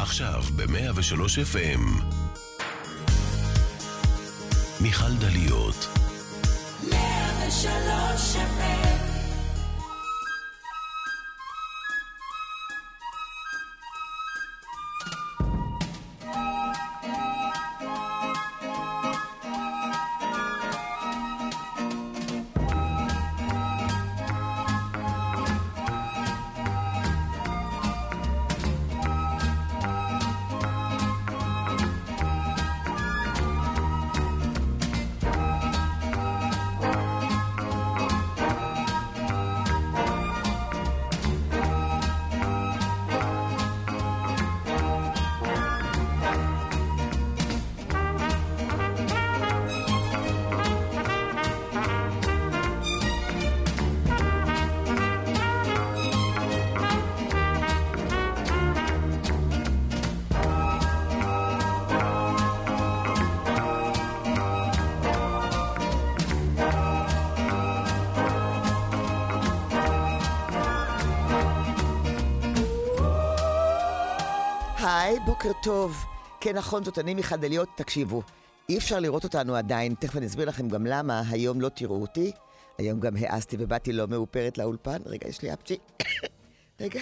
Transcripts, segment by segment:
עכשיו ב-103 FM. מיכל דליות. 103 FM. היי, בוקר טוב. כן, נכון, זאת אני מיכל דליות. תקשיבו, אי אפשר לראות אותנו עדיין, תכף אני אסביר לכם גם למה. היום לא תראו אותי, היום גם העסתי ובאתי לא מאופרת לאולפן. רגע, יש לי אפצ'י. רגע.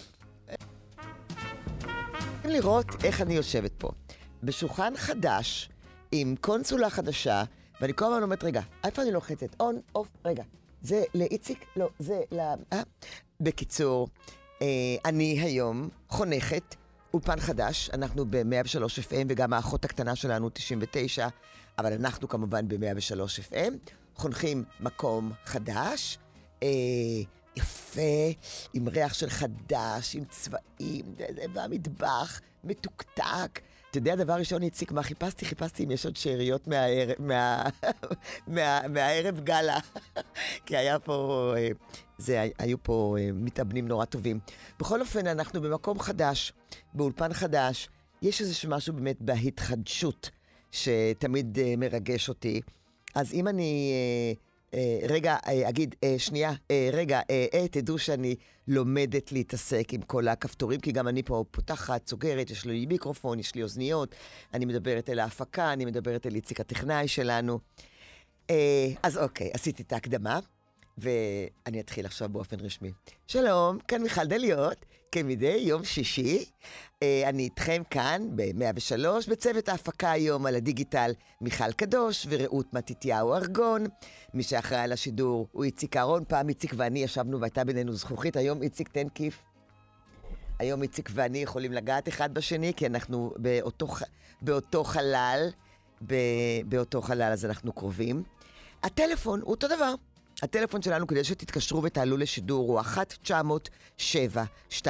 לראות איך אני יושבת פה בשולחן חדש עם קונסולה חדשה, ואני כל הזמן אומרת, רגע, איפה אני לוחצת? און, אוף, רגע, זה לאיציק? לא, זה בקיצור, אני היום חונכת אולפן חדש, אנחנו ב-103 FM, וגם האחות הקטנה שלנו 99, אבל אנחנו כמובן ב-103 FM, חונכים מקום חדש, יפה, עם ריח של חדש, עם צבעים, והמטבח מתוקתק. אתה יודע, דבר ראשון, איציק, מה חיפשתי? חיפשתי אם יש עוד שאריות מהערב גלה. כי היה פה, היו פה מתאבנים נורא טובים. בכל אופן, אנחנו במקום חדש, באולפן חדש. יש איזה משהו באמת בהתחדשות שתמיד מרגש אותי. אז אם אני רגע אגיד, שנייה, רגע, תדעו שאני לומדת להתעסק עם כל הכפתורים, כי גם אני פה פותחת, סוגרת, יש לי מיקרופון, יש לי אוזניות, אני מדברת אל ההפקה, אני מדברת אל איציק הטכנאי שלנו. אז אוקיי, עשיתי את ההקדמה, ואני אתחיל עכשיו באופן רשמי. שלום, כאן מיכל דליות, כמדי יום שישי. אני איתכם כאן ב-103, בצוות ההפקה היום על הדיגיטל מיכל קדוש ורעות מתתיהו ארגון. מי שאחראי על השידור הוא איציק אהרון. פעם איציק ואני ישבנו והייתה בינינו זכוכית, היום איציק תן כיף. היום איציק ואני יכולים לגעת אחד בשני, כי אנחנו באותו חלל, באותו חלל, אז אנחנו קרובים. הטלפון הוא אותו דבר. הטלפון שלנו, כדי שתתקשרו ותעלו לשידור, הוא 1-900-722-103.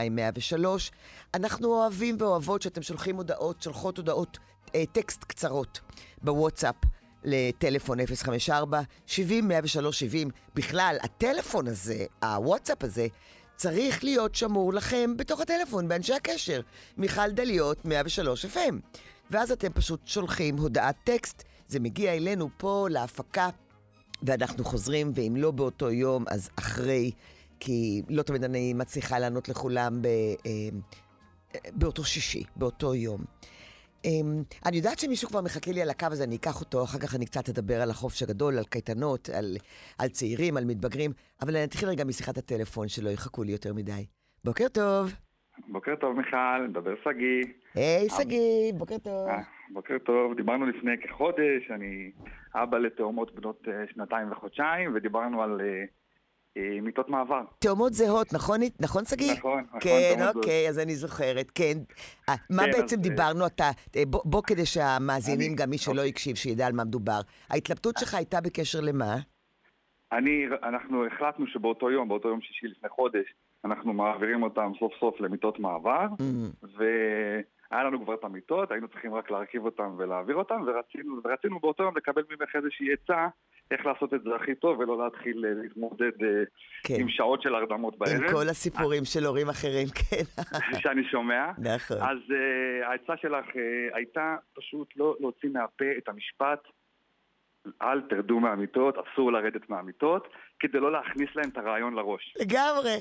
אנחנו אוהבים ואוהבות שאתם שולחים הודעות, שולחות הודעות, טקסט קצרות בוואטסאפ לטלפון 054-70-103-70. בכלל, הטלפון הזה, הוואטסאפ הזה, צריך להיות שמור לכם בתוך הטלפון, באנשי הקשר. מיכל דליות 103 FM. ואז אתם פשוט שולחים הודעת טקסט, זה מגיע אלינו פה להפקה, ואנחנו חוזרים, ואם לא באותו יום, אז אחרי, כי לא תמיד אני מצליחה לענות לכולם באותו שישי, באותו יום. אני יודעת שמישהו כבר מחכה לי על הקו הזה, אני אקח אותו, אחר כך אני קצת אדבר על החופש הגדול, על קייטנות, על צעירים, על מתבגרים, אבל אני אתחיל רגע משיחת הטלפון שלא יחכו לי יותר מדי. בוקר טוב. בוקר טוב מיכל, מדבר סגי. היי סגי, בוקר טוב. בוקר טוב, דיברנו לפני כחודש, אני אבא לתאומות בנות 2 וחודשיים, ודיברנו על מיטות מעבר. תאומות זהות, נכון סגי? נכון. כן, אוקיי, אז אני זוכרת, כן. מה בעצם דיברנו אתה? בוא כדי שהמאזינים, גם מי שלא יקשיב, שידע על מה מדובר. ההתלבטות שלך הייתה בקשר למה? אנחנו החלטנו שבאותו יום, באותו יום שישי לפני חודש, אנחנו מעבירים אותם סוף סוף למיטות מעבר, והיה לנו כבר את המיטות, היינו צריכים רק להרכיב אותם ולהעביר אותם, ורצינו באותו יום לקבל ממך איזושהי עצה, איך לעשות את זה הכי טוב, ולא להתחיל להתמודד עם שעות של הרדמות בערב. עם כל הסיפורים של הורים אחרים, כן. שאני שומע. נכון. אז העצה שלך הייתה פשוט לא להוציא מהפה את המשפט, אל תרדו מהמיטות, אסור לרדת מהמיטות, כדי לא להכניס להם את הרעיון לראש. לגמרי.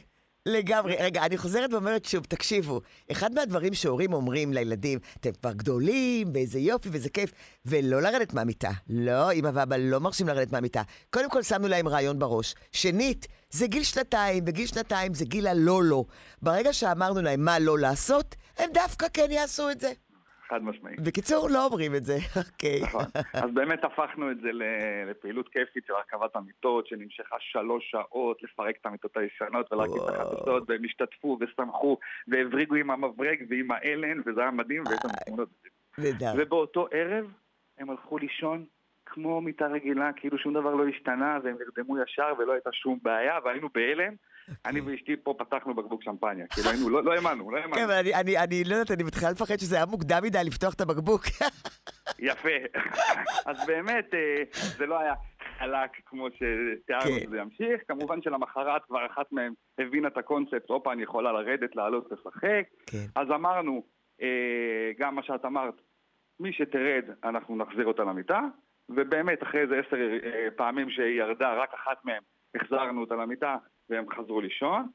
לגמרי. רגע, אני חוזרת ואומרת שוב, תקשיבו, אחד מהדברים שהורים אומרים לילדים, אתם כבר גדולים, ואיזה יופי, ואיזה כיף, ולא לרדת מהמיטה. לא, אמא ואבא לא מרשים לרדת מהמיטה. קודם כל שמנו להם רעיון בראש. שנית, זה גיל 2, וגיל 2 זה גיל הלא-לא. ברגע שאמרנו להם מה לא לעשות, הם דווקא כן יעשו את זה. חד משמעית. בקיצור, לא אומרים את זה, אוקיי. נכון. אז באמת הפכנו את זה לפעילות כיפית של הרכבת המיטות, שנמשכה 3 שעות, לפרק את המיטות הישנות ולהרכיב את החדשות, והם השתתפו ושמחו, והבריגו עם המברג ועם האלן, וזה היה מדהים, ויש לנו תמונות. ובאותו ערב הם הלכו לישון כמו מיטה רגילה, כאילו שום דבר לא השתנה, והם נרדמו ישר ולא הייתה שום בעיה, והיינו בהלם. אני ואשתי פה פתחנו בקבוק שמפניה, כאילו היינו, לא האמנו. כן, אבל אני לא יודעת, אני מתחילה לפחד שזה היה מוקדם מדי לפתוח את הבקבוק. יפה. אז באמת, זה לא היה חלק כמו שתיארנו שזה ימשיך. כמובן שלמחרת כבר אחת מהם הבינה את הקונספט, אופה, אני יכולה לרדת, לעלות, לשחק. אז אמרנו, גם מה שאת אמרת, מי שתרד, אנחנו נחזיר אותה למיטה, ובאמת אחרי איזה 10 פעמים שהיא ירדה, רק אחת מהם החזרנו אותה למיטה, והם חזרו לישון,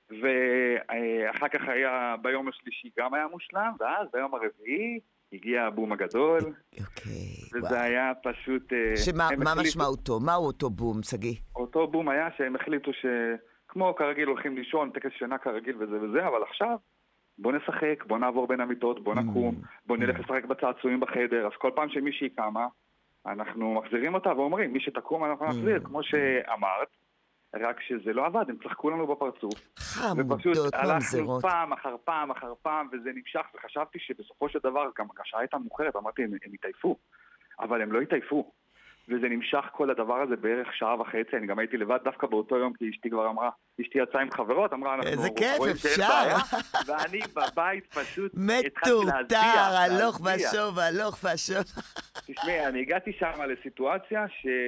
ואחר כך היה, ביום השלישי גם היה מושלם, ואז ביום הרביעי הגיע הבום הגדול, וזה היה פשוט... מה משמעותו? מהו אותו בום, סגי? אותו בום היה שהם החליטו שכמו כרגיל הולכים לישון, טקס שינה כרגיל וזה, אבל עכשיו בוא נשחק, בוא נעבור בין המיטות, בוא נקום, בוא נלך לשחק בצעצועים בחדר, אז כל פעם שמישהי קמה, אנחנו מחזירים אותה ואומרים, מי שתקום אנחנו נחזיר, כמו שאמרת, רק שזה לא עבד, הם צחקו לנו בפרצוף. חמודות, הלכנו פעם אחר פעם אחר פעם, וזה נמשך, וחשבתי שבסופו של דבר, גם השעה הייתה מאוחרת, אמרתי, הם התעייפו, אבל הם לא התעייפו. וזה נמשך כל הדבר הזה בערך 1.5 שעה, אני גם הייתי לבד דווקא באותו יום, כי אשתי כבר אמרה, אשתי יצאה עם חברות, אמרה, אנחנו רואים שאין בעיה, ואני בבית פשוט מטורטר, הלוך ושוב, הלוך ושוב. תשמעי, אני הגעתי שם לסיטואציה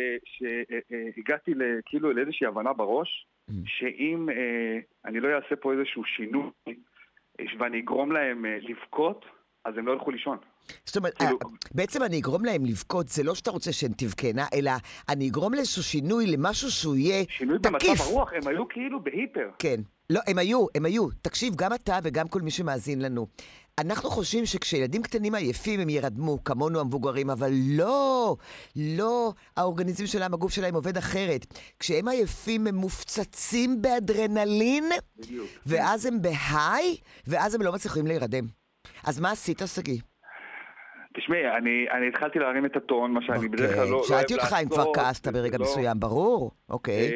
שהגעתי כאילו לאיזושהי הבנה בראש, שאם אני לא אעשה פה איזשהו שינוי, ואני אגרום להם לבכות, אז הם לא ילכו לישון. זאת אומרת, בעצם אני אגרום להם לבכות, זה לא שאתה רוצה שהן תבכנה, אלא אני אגרום לאיזשהו שינוי, למשהו שהוא יהיה תקיף. שינוי במצב הרוח, הם היו כאילו בהיפר. כן, לא, הם היו. תקשיב, גם אתה וגם כל מי שמאזין לנו. אנחנו חושבים שכשילדים קטנים עייפים הם ירדמו, כמונו המבוגרים, אבל לא, האורגניזם שלהם, הגוף שלהם עובד אחרת. כשהם עייפים הם מופצצים באדרנלין, ואז הם בהיי, ואז הם לא מצליחים להירדם. אז מה עשית, סגי? תשמעי, אני התחלתי להרים את הטון, מה שאני בדרך כלל לא אוהב לעשות. שאלתי אותך אם כבר כעסת ברגע מסוים, ברור? אוקיי.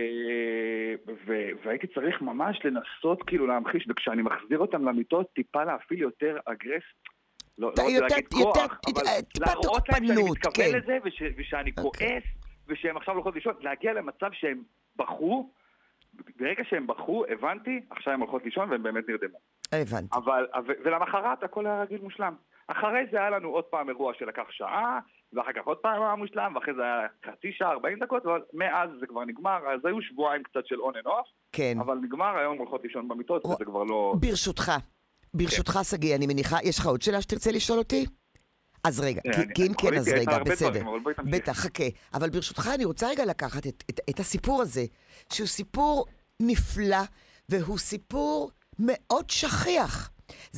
והייתי צריך ממש לנסות כאילו להמחיש, וכשאני מחזיר אותם למיטות, טיפה להפעיל יותר אגרס, לא רוצה להגיד כוח, אבל להראות להם שאני מתכוון לזה, ושאני כועס, ושהם עכשיו הולכות לישון, להגיע למצב שהם בחרו, ברגע שהם בחרו, הבנתי, עכשיו הם הולכות לישון והם באמת נרדמו. הבנתי. ולמחרת הכל היה רגיל מושלם. אחרי זה היה לנו עוד פעם אירוע שלקח שעה, ואחר כך עוד פעם היה מושלם, ואחרי זה היה חצי שעה, 40 דקות, אבל מאז זה כבר נגמר, אז היו שבועיים קצת של on and off, כן. אבל נגמר, היום הולכות לישון במיטות, וזה כבר לא... ברשותך, סגי, אני מניחה, יש לך עוד שאלה שתרצה לשאול אותי? אז רגע, כי אם כן, אז רגע, בסדר. בטח, חכה. אבל ברשותך, אני רוצה רגע לקחת את הסיפור הזה, שהוא סיפור נפלא, והוא סיפור מאוד שכיח.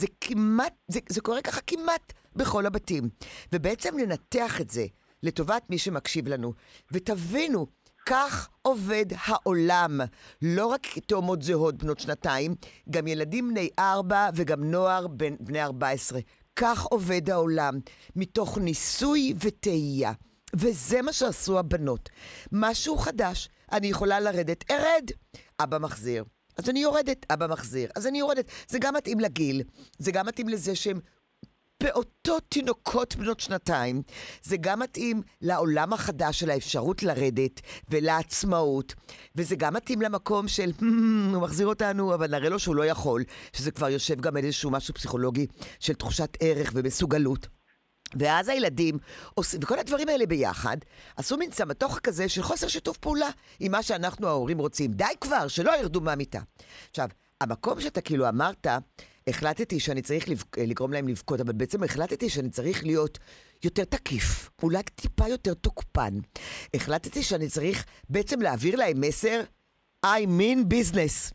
זה קורה ככה כמעט בכל הבתים. ובעצם לנתח את זה לטובת מי שמקשיב לנו. ותבינו, כך עובד העולם. לא רק תאומות זהות בנות 2, גם ילדים בני 4 וגם נוער בני 14. כך עובד העולם, מתוך ניסוי וטעייה. וזה מה שעשו הבנות. משהו חדש, אני יכולה לרדת, ארד. אבא מחזיר. אז אני יורדת, אבא מחזיר. אז אני יורדת. זה גם מתאים לגיל, זה גם מתאים לזה שהם פעוטות תינוקות בנות 2, זה גם מתאים לעולם החדש של האפשרות לרדת ולעצמאות, וזה גם מתאים למקום של, הוא מחזיר אותנו, אבל נראה לו שהוא לא יכול, שזה כבר יושב גם איזשהו משהו פסיכולוגי של תחושת ערך ומסוגלות. ואז הילדים, וכל הדברים האלה ביחד, עשו מין סמטוח כזה של חוסר שיתוף פעולה עם מה שאנחנו ההורים רוצים. די כבר, שלא ירדו מהמיטה. עכשיו, המקום שאתה כאילו אמרת, החלטתי שאני צריך לגרום להם לבכות, אבל בעצם החלטתי שאני צריך להיות יותר תקיף, אולי טיפה יותר תוקפן. החלטתי שאני צריך בעצם להעביר להם מסר, I mean business.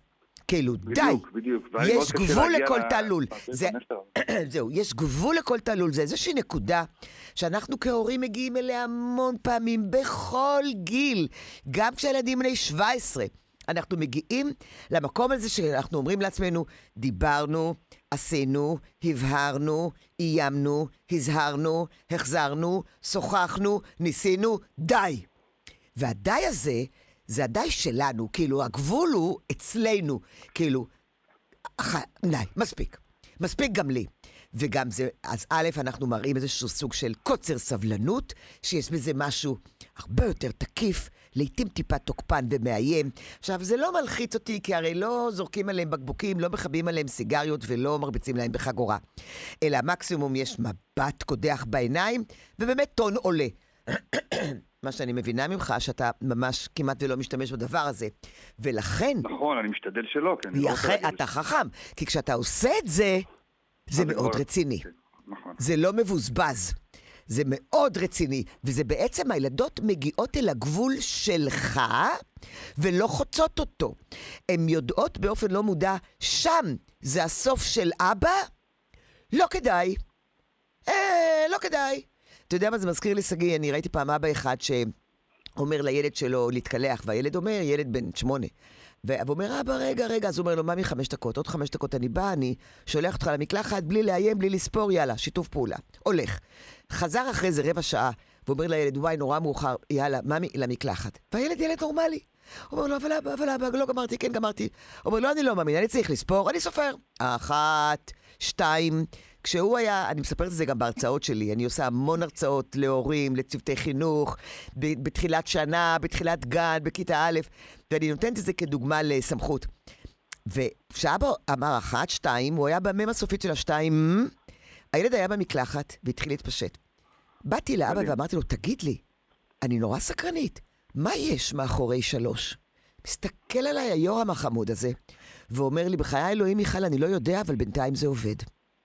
כאילו, די. בדיוק. יש גבול לכל תלול. זהו, יש גבול לכל תלול. זה איזושהי נקודה שאנחנו כהורים מגיעים אליה המון פעמים, בכל גיל. גם כשהילדים בני 17. אנחנו מגיעים למקום הזה שאנחנו אומרים לעצמנו, דיברנו, עשינו, הבהרנו, איימנו, הזהרנו, החזרנו, שוחחנו, ניסינו, די. והדי הזה, זה הדי שלנו, כאילו הגבול הוא אצלנו, כאילו, די, מספיק. מספיק גם לי. וגם זה, אז א', אנחנו מראים איזשהו סוג של קוצר סבלנות, שיש בזה משהו הרבה יותר תקיף, לעתים טיפה תוקפן ומאיים. עכשיו, זה לא מלחיץ אותי, כי הרי לא זורקים עליהם בקבוקים, לא מחבים עליהם סיגריות ולא מרביצים להם בחגורה. אלא מקסימום יש מבט קודח בעיניים, ובאמת טון עולה. מה שאני מבינה ממך, שאתה ממש כמעט ולא משתמש בדבר הזה. ולכן... נכון, אני משתדל שלא, כן. אתה חכם, כי כשאתה עושה את זה, זה מאוד רציני. נכון. זה לא מבוזבז. זה מאוד רציני, וזה בעצם הילדות מגיעות אל הגבול שלך, ולא חוצות אותו. הן יודעות באופן לא מודע, שם זה הסוף של אבא, לא כדאי. לא כדאי. אתה יודע מה זה מזכיר לי, סגי, אני ראיתי פעם אבא אחד שאומר לילד שלו להתקלח, והילד אומר, ילד בן 8, ואומר, אבא, רגע, אז הוא אומר לו, ממי 5 דקות, עוד 5 דקות אני בא, אני שולח אותך למקלחת, בלי לאיים, בלי לספור, יאללה, שיתוף פעולה. הולך. חזר אחרי זה רבע שעה, ואומר לילד, וואי, נורא מאוחר, יאללה, ממי, למקלחת. והילד ילד נורמלי. הוא אומר לו, אבל אבא, לא גמרתי, כן גמרתי. הוא אומר לו, אני לא מאמין, אני צריך לספור, אני סופר. 1, 2, כשהוא היה, אני מספרת את זה גם בהרצאות שלי, אני עושה המון הרצאות להורים, לצוותי חינוך, בתחילת שנה, בתחילת גן, בכיתה א', ואני נותנת את זה כדוגמה לסמכות. וכשאבא אמר 1, 2, הוא היה במם הסופית של 2, הילד היה במקלחת והתחיל להתפשט. באתי לאבא ואמרתי לו, תגיד לי, אני נורא סקרנית, מה יש מאחורי 3? מסתכל עליי היורם החמוד הזה, ואומר לי, בחיי אלוהים מיכל, אני לא יודע, אבל בינתיים זה עובד.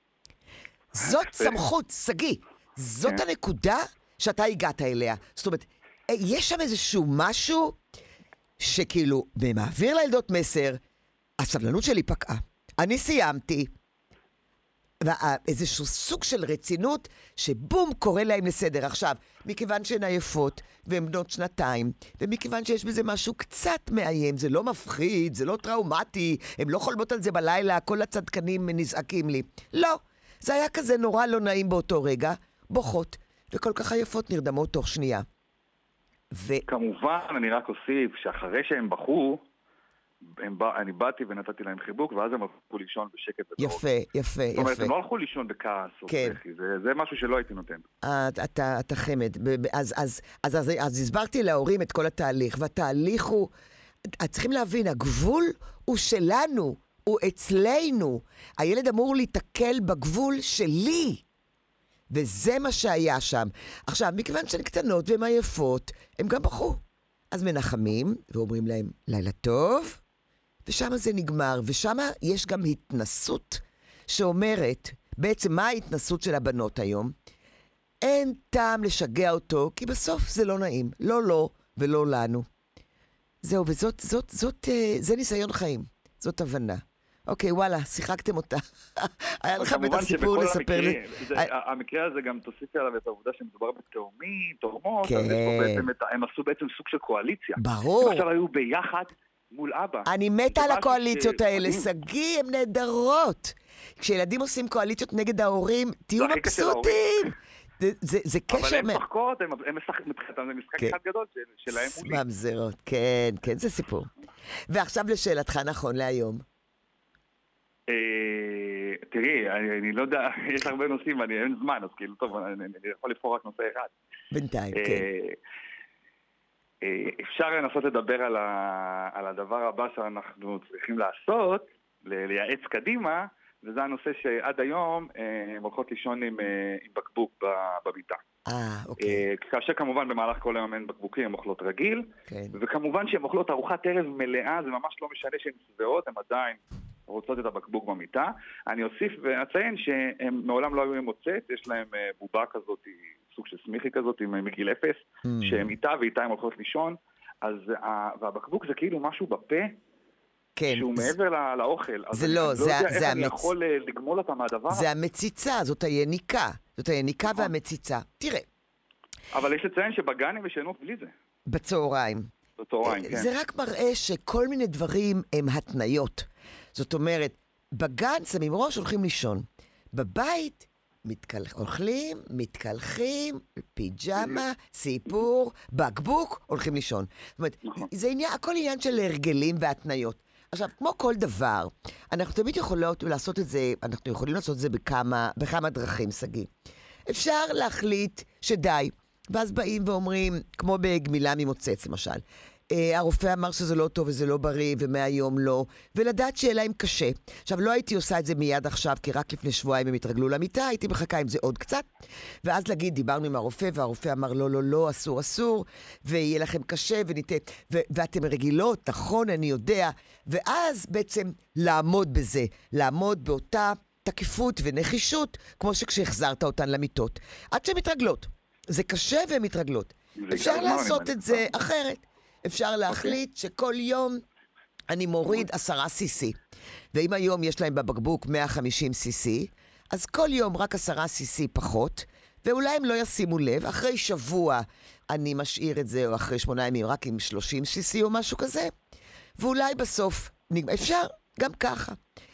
זאת סמכות, סגי. זאת הנקודה שאתה הגעת אליה. זאת אומרת, יש שם איזשהו משהו שכאילו, במעביר לילדות מסר, הסבלנות שלי פקעה. אני סיימתי. ואיזשהו סוג של רצינות שבום קורא להם לסדר. עכשיו, מכיוון שהן עייפות והן בנות 2, ומכיוון שיש בזה משהו קצת מאיים, זה לא מפחיד, זה לא טראומטי, הן לא חולמות על זה בלילה, כל הצדקנים נזעקים לי. לא. זה היה כזה נורא לא נעים באותו רגע, בוכות, וכל כך עייפות נרדמות תוך שנייה. כמובן, אני רק אוסיף שאחרי שהם בכו, אני באתי ונתתי להם חיבוק, ואז הם הלכו לישון בשקט ובאור. יפה. זאת אומרת, הם לא הלכו לישון בכעס או בכי, זה משהו שלא הייתי נותן. אתה חמד. אז הסברתי להורים את כל התהליך, והתהליך הוא, צריכים להבין, הגבול הוא שלנו, הוא אצלנו. הילד אמור להתקל בגבול שלי. וזה מה שהיה שם. עכשיו, מכיוון שהן קטנות והן עייפות, הם גם בחרו. אז מנחמים ואומרים להם, לילה טוב, ושם זה נגמר. ושם יש גם התנסות שאומרת, בעצם מה ההתנסות של הבנות היום? אין טעם לשגע אותו, כי בסוף זה לא נעים. לא ולא לנו. זהו, זה ניסיון חיים. זאת הבנה. אוקיי, וואלה, שיחקתם אותה. היה לך בית הסיפור לספר לי. המקרה הזה גם תוסיפי עליו את העובדה שמדובר בתאומים, תאומות, הם עשו בעצם סוג של קואליציה. ברור. הם עכשיו היו ביחד מול אבא. אני מתה על הקואליציות האלה, סגי, הן נהדרות. כשילדים עושים קואליציות נגד ההורים, תהיו מבסוטים. זה קשר... אבל הן משחקות, זה משחק אחד גדול שלהם מולי. ממזרות, כן, זה סיפור. ועכשיו לשאלתך נכון להיום. תראי, אני לא יודע, יש הרבה נושאים, אין זמן, אז כאילו, טוב, אני יכול לבחור רק נושא אחד. בינתיים, כן. אפשר לנסות לדבר על הדבר הבא שאנחנו צריכים לעשות, לייעץ קדימה, וזה הנושא שעד היום הם הולכות לישון עם בקבוק בביתה. אוקיי. כאשר כמובן במהלך כל היום אין בקבוקים, הם אוכלות רגיל, וכמובן שהן אוכלות ארוחת ערב מלאה, זה ממש לא משנה שהן שבעות, הן עדיין רוצות את הבקבוק במיטה. אני אוסיף ואציין שהם מעולם לא היו עם מוצאת, יש להם בובה כזאת, סוג של סמיכי כזאת מגיל 0, שהם איתה ואיתה הם הולכות לישון, והבקבוק זה כאילו משהו בפה, כן. שהוא מעבר לאוכל. זה לא, זה יודע איך אני יכול לגמול אותה מהדבר. זה המציקה, זאת היניקה. זאת היניקה והמציצה. תראה. אבל יש לציין שבגן הם ישנות בלי זה. בצהריים. כן. זה רק מראה שכל מיני דברים הם התניות. זאת אומרת, בגן שמים ראש, הולכים לישון. בבית אוכלים, מתקלחים, פיג'מה, סיפור, בקבוק, הולכים לישון. זאת אומרת, זה עניין, הכל עניין של הרגלים והתניות. עכשיו, כמו כל דבר, אנחנו תמיד יכולים לעשות את זה בכמה דרכים, סגי. אפשר להחליט שדי, ואז באים ואומרים, כמו בגמילה ממוצץ למשל, הרופא אמר שזה לא טוב וזה לא בריא, ומהיום לא, ולדעת שיהיה להם קשה. עכשיו, לא הייתי עושה את זה מיד עכשיו, כי רק לפני שבועיים הם התרגלו למיטה, הייתי מחכה עם זה עוד קצת, ואז להגיד, דיברנו עם הרופא, והרופא אמר, לא, לא, לא, אסור, אסור, ויהיה לכם קשה, ואתם רגילות, נכון, אני יודע, ואז בעצם לעמוד בזה, לעמוד באותה תקיפות ונחישות, כמו שכשהחזרת אותן למיטות, עד שהן מתרגלות. זה קשה והן מתרגלות. אפשר לעשות את זה אחרת. אפשר להחליט שכל יום אני מוריד 10 cc. ואם היום יש להם בבקבוק 150 cc, אז כל יום רק 10 cc פחות, ואולי הם לא ישימו לב, אחרי שבוע אני משאיר את זה, או אחרי 8 ימים רק עם 30 cc או משהו כזה, ואולי בסוף אפשר גם ככה.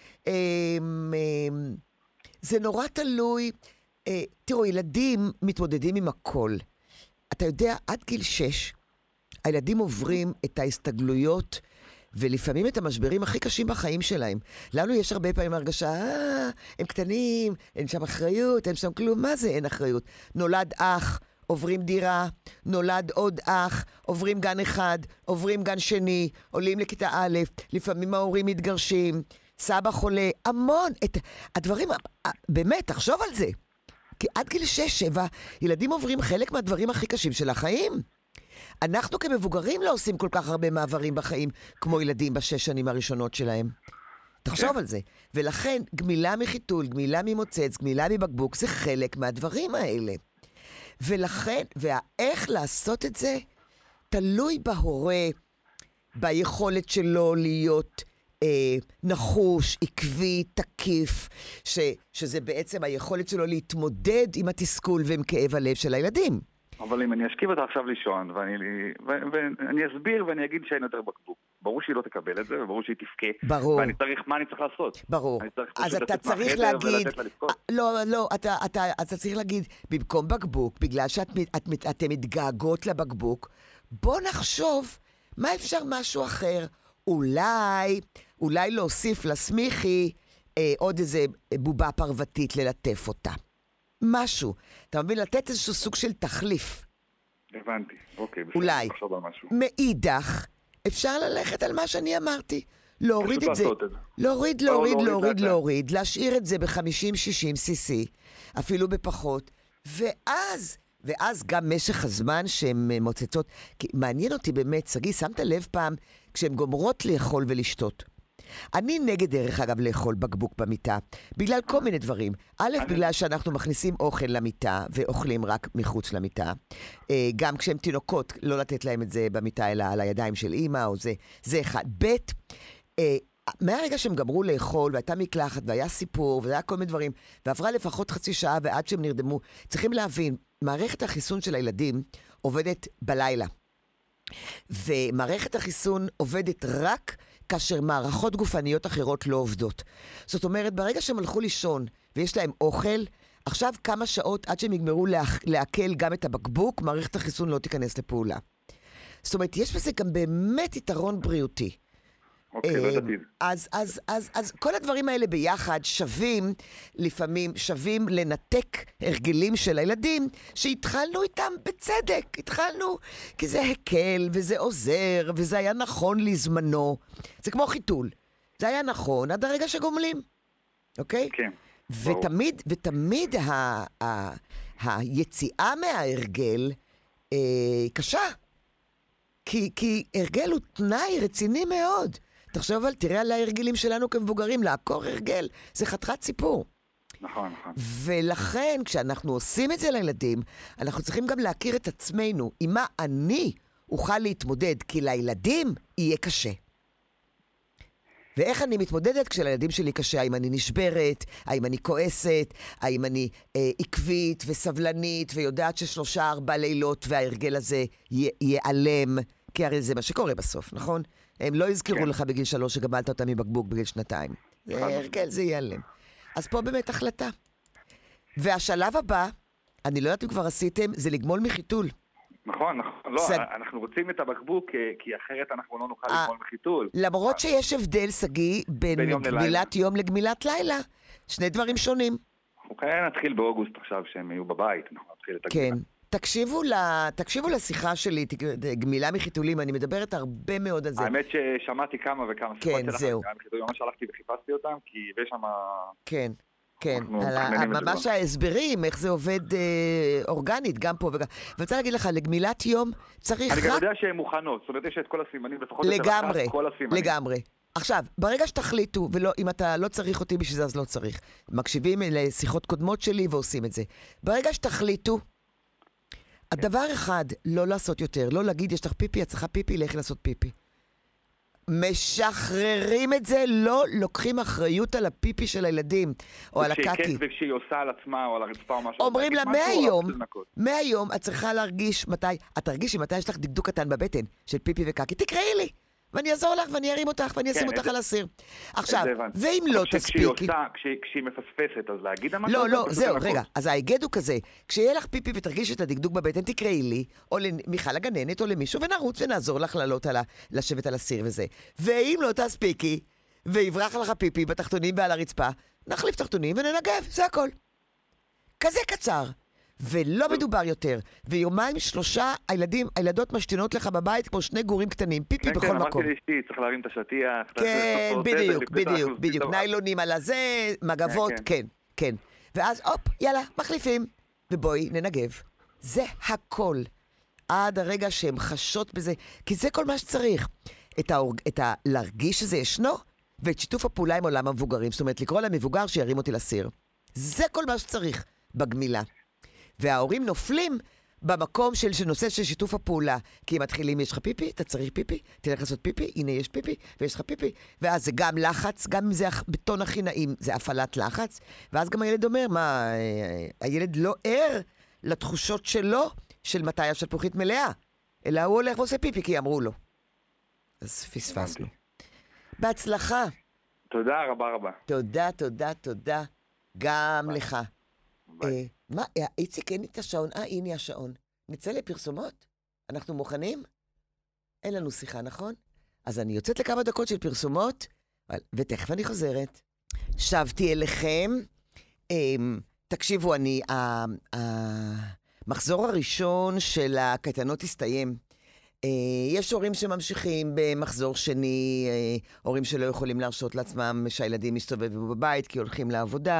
זה נורא תלוי. תראו, ילדים מתמודדים עם הכל. אתה יודע, עד גיל 6, הילדים עוברים את ההסתגלויות, ולפעמים את המשברים הכי קשים בחיים שלהם. לנו יש הרבה פעמים הרגשה, הם קטנים, אין שם אחריות, אין שם כלום. מה זה אין אחריות? נולד אח, עוברים דירה, נולד עוד אח, עוברים גן אחד, עוברים גן שני, עולים לכיתה א', לפעמים ההורים מתגרשים, סבא חולה, המון. הדברים, באמת, תחשוב על זה. כי עד גיל 6-7, ילדים עוברים חלק מהדברים הכי קשים של החיים. אנחנו כמבוגרים לא עושים כל כך הרבה מעברים בחיים, כמו ילדים ב6 שנים הראשונות שלהם. תחשוב על זה. ולכן, גמילה מחיתול, גמילה ממוצץ, גמילה מבקבוק, זה חלק מהדברים האלה. ולכן, והאיך לעשות את זה, תלוי בהורה, ביכולת שלו להיות נחוש, עקבי, תקיף, שזה בעצם היכולת שלו להתמודד עם התסכול ועם כאב הלב של הילדים. אבל אם אני אשכיב אותה עכשיו לישון, ואני אסביר ואני אגיד שאין יותר בקבוק, ברור שהיא לא תקבל את זה, וברור שהיא תפקה. ברור. מה אני צריך לעשות? ברור. אז אתה צריך להגיד, לא, אתה צריך להגיד, במקום בקבוק, בגלל שאתם מתגעגעות לבקבוק, בוא נחשוב מה אפשר משהו אחר. אולי להוסיף לסמיכי עוד איזה בובה פרוותית ללטף אותה. משהו. אתה מבין? לתת איזשהו סוג של תחליף. הבנתי. אוקיי. אולי. מאידך, אפשר ללכת על מה שאני אמרתי. להוריד את זה. להוריד. להשאיר את זה ב-50-60 cc. אפילו בפחות. ואז גם משך הזמן שהן מוצצות. כי מעניין אותי באמת, סגי, שמת לב פעם, כשהן גומרות לאכול ולשתות. אני נגד דרך אגב לאכול בקבוק במיטה, בגלל כל מיני דברים. א', בגלל שאנחנו מכניסים אוכל למיטה, ואוכלים רק מחוץ למיטה. גם כשהם תינוקות, לא לתת להם את זה במיטה, אלא על הידיים של אמא, או זה אחד. ב', מהרגע שהם גמרו לאכול, והייתה מקלחת, והיה סיפור, והיה כל מיני דברים, ועברה לפחות חצי שעה, ועד שהם נרדמו, צריכים להבין, מערכת החיסון של הילדים עובדת בלילה. ומערכת החיסון עובדת רק כאשר מערכות גופניות אחרות לא עובדות. זאת אומרת, ברגע שהם הלכו לישון ויש להם אוכל, עכשיו כמה שעות עד שהם יגמרו לעכל גם את הבקבוק, מערכת החיסון לא תיכנס לפעולה. זאת אומרת, יש בזה גם באמת יתרון בריאותי. אוקיי, לא ידעתי. אז כל הדברים האלה ביחד שווים לנתק הרגלים של הילדים, שהתחלנו איתם בצדק. התחלנו כי זה הקל וזה עוזר, וזה היה נכון לזמנו. זה כמו חיתול. זה היה נכון עד הרגע שגומלים. אוקיי? כן. ותמיד היציאה מההרגל קשה. כי הרגל הוא תנאי רציני מאוד. תחשוב על, תראה על ההרגלים שלנו כמבוגרים, לעקור הרגל, זה חתיכת סיפור. נכון. ולכן, כשאנחנו עושים את זה לילדים, אנחנו צריכים גם להכיר את עצמנו, עם מה אני אוכל להתמודד, כי לילדים יהיה קשה. ואיך אני מתמודדת כשלילדים שלי קשה, האם אני נשברת, האם אני כועסת, האם אני עקבית וסבלנית, ויודעת 3-4 לילות וההרגל הזה ייעלם, כי הרי זה מה שקורה בסוף, נכון? הם לא יזכרו לך בגיל 3 שגמלת אותם מבקבוק בגיל 2. הרגל זה ייעלם. אז פה באמת החלטה. והשלב הבא, אני לא יודעת אם כבר עשיתם, זה לגמול מחיתול. נכון, לא, אנחנו רוצים את הבקבוק, כי אחרת אנחנו לא נוכל לגמול מחיתול. למרות שיש הבדל, סגי, בין גמילת יום לגמילת לילה. שני דברים שונים. אנחנו כנראה נתחיל באוגוסט עכשיו שהם יהיו בבית, אנחנו נתחיל את הגמילה. כן. תקשיבו לשיחה שלי, גמילה מחיתולים, אני מדברת הרבה מאוד על זה. האמת ששמעתי כמה וכמה שיחות שלך, זהו. ממש הלכתי וחיפשתי אותם, כי יש שם... כן. כן, ממש ההסברים, איך זה עובד אורגנית, גם פה וגם... ואני רוצה להגיד לך, לגמילת יום צריך אני גם יודע שהן מוכנות, זאת אומרת, יש את כל הסימנים, לפחות לגמרי, לגמרי. עכשיו, ברגע שתחליטו, אם אתה לא צריך אותי בשביל זה, אז לא צריך. מקשיבים לשיחות קודמות שלי ועושים את זה. ברגע שתחליטו, הדבר אחד, לא לעשות יותר, לא להגיד, יש לך פיפי, את צריכה פיפי, לכי לעשות פיפי. משחררים את זה, לא לוקחים אחריות על הפיפי של הילדים, או על הקקי. וכשהיא עושה על עצמה או על הרצפה או משהו. אומרים לה, מהיום את צריכה להרגיש מתי, את תרגישי מתי יש לך דקדוק קטן בבטן של פיפי וקקי, תקראי לי, ואני אעזור לך ואני ארים אותך ואני אשים אותך על הסיר. עכשיו, ואם לא תספיקי... כשהיא מפספסת, אז להגיד מה... לא, זהו, רגע, אז ההיגד הוא כזה, כשיהיה לך פיפי ותרגיש את הדקדוק בבטן, תקראי לי, או למיכל הגננת, או למישהו, ונרוץ ונעזור לך לעלות לשבת על הסיר וזה. ואם לא תספיקי, ויברח לך פיפי בתחתונים ועל הרצפה, נחליף תחתונים וננגב, זה הכל. כזה קצר. ולא מדובר יותר. ויומיים 3 הילדות משתינות לך בבית כמו 2 גורים קטנים, פיפי בכל מקום. אמרתי לאשתי, צריך להרים את השטיח. כן, בדיוק. ניילונים על הזה, מגבות, כן. ואז, יאללה, מחליפים. ובואי, ננגב. זה הכל. עד הרגע שהן חשות בזה, כי זה כל מה שצריך. להרגיש שזה ישנו, ואת שיתוף הפעולה עם עולם המבוגרים. זאת אומרת, לקרוא למבוגר שירים אותי לסיר. זה כל מה שצריך בגמילה. וההורים נופלים במקום של נושא של שיתוף הפעולה. כי הם מתחילים, יש לך פיפי, אתה צריך פיפי, תלך לעשות פיפי, הנה יש פיפי, ויש לך פיפי. ואז זה גם לחץ, גם אם זה בטון הכי נעים, זה הפעלת לחץ. ואז גם הילד אומר, הילד לא ער לתחושות שלו, של מתי השלפוחית מלאה. אלא הוא הולך ועושה פיפי, כי אמרו לו. אז פספסנו. בהצלחה. תודה רבה. תודה. גם לך. מה, איציק, אין לי את השעון? הנה השעון. נצא לפרסומות? אנחנו מוכנים? אין לנו שיחה, נכון? אז אני יוצאת לכמה דקות של פרסומות, ותכף אני חוזרת. שבתי אליכם. תקשיבו, המחזור הראשון של הקייטנות הסתיים. יש הורים שממשיכים במחזור שני, הורים שלא יכולים להרשות לעצמם שהילדים מסתובבו בבית כי הולכים לעבודה.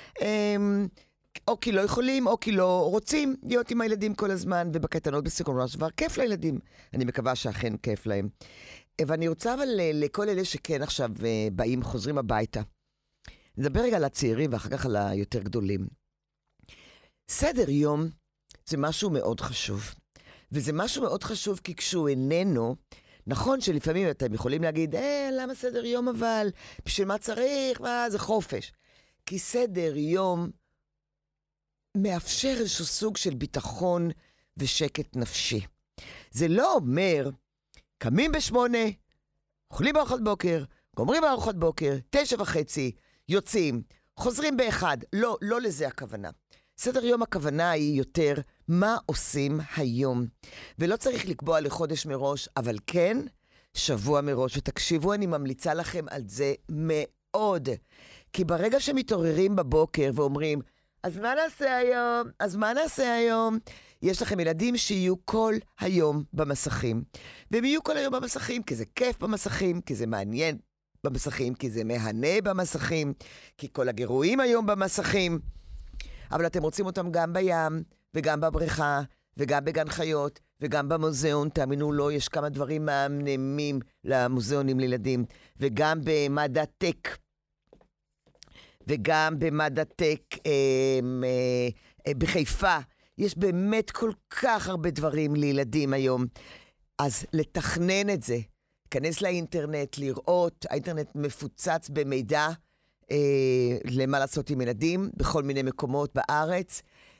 או כי לא יכולים, או כי לא רוצים להיות עם הילדים כל הזמן, ובקייטנות בסיכון רב כבר כיף לילדים. אני מקווה שאכן כיף להם. ואני רוצה אבל לכל אלה שכן עכשיו באים, חוזרים הביתה. נדבר רגע על הצעירים ואחר כך על היותר גדולים. סדר יום זה משהו מאוד חשוב. וזה משהו מאוד חשוב כי כשהוא איננו, נכון שלפעמים אתם יכולים להגיד, למה סדר יום אבל? בשביל מה צריך? זה חופש. כי סדר יום מאפשר איזשהו סוג של ביטחון ושקט נפשי. זה לא אומר, קמים ב8, אוכלים בארוחת בוקר, גומרים בארוחת בוקר, 9:30, יוצאים, חוזרים ב1. לא לזה הכוונה. סדר יום הכוונה היא יותר מה עושים היום. ולא צריך לקבוע לחודש מראש, אבל כן, שבוע מראש. ותקשיבו, אני ממליצה לכם על זה מאוד. כי ברגע שמתעוררים בבוקר ואומרים, אז מה נעשה היום? יש לכם ילדים שיהיו כל היום במסכים. והם יהיו כל היום במסכים, כי זה כיף במסכים, כי זה מעניין במסכים, כי זה מהנה במסכים, כי כל הגירויים היום במסכים. אבל אתם רוצים אותם גם בים, וגם בבריכה, וגם בגן חיות, וגם במוזיאון. תאמינו לו, יש כמה דברים מהמנמים למוזיאונים לילדים. וגם במדע טק. וגם במדע טק בחיפה. יש באמת כל כך הרבה דברים לילדים היום. אז לתכנן את זה, כנס לאינטרנט, לראות, האינטרנט מפוצץ במידע, למה לעשות עם ילדים, בכל מיני מקומות בארץ.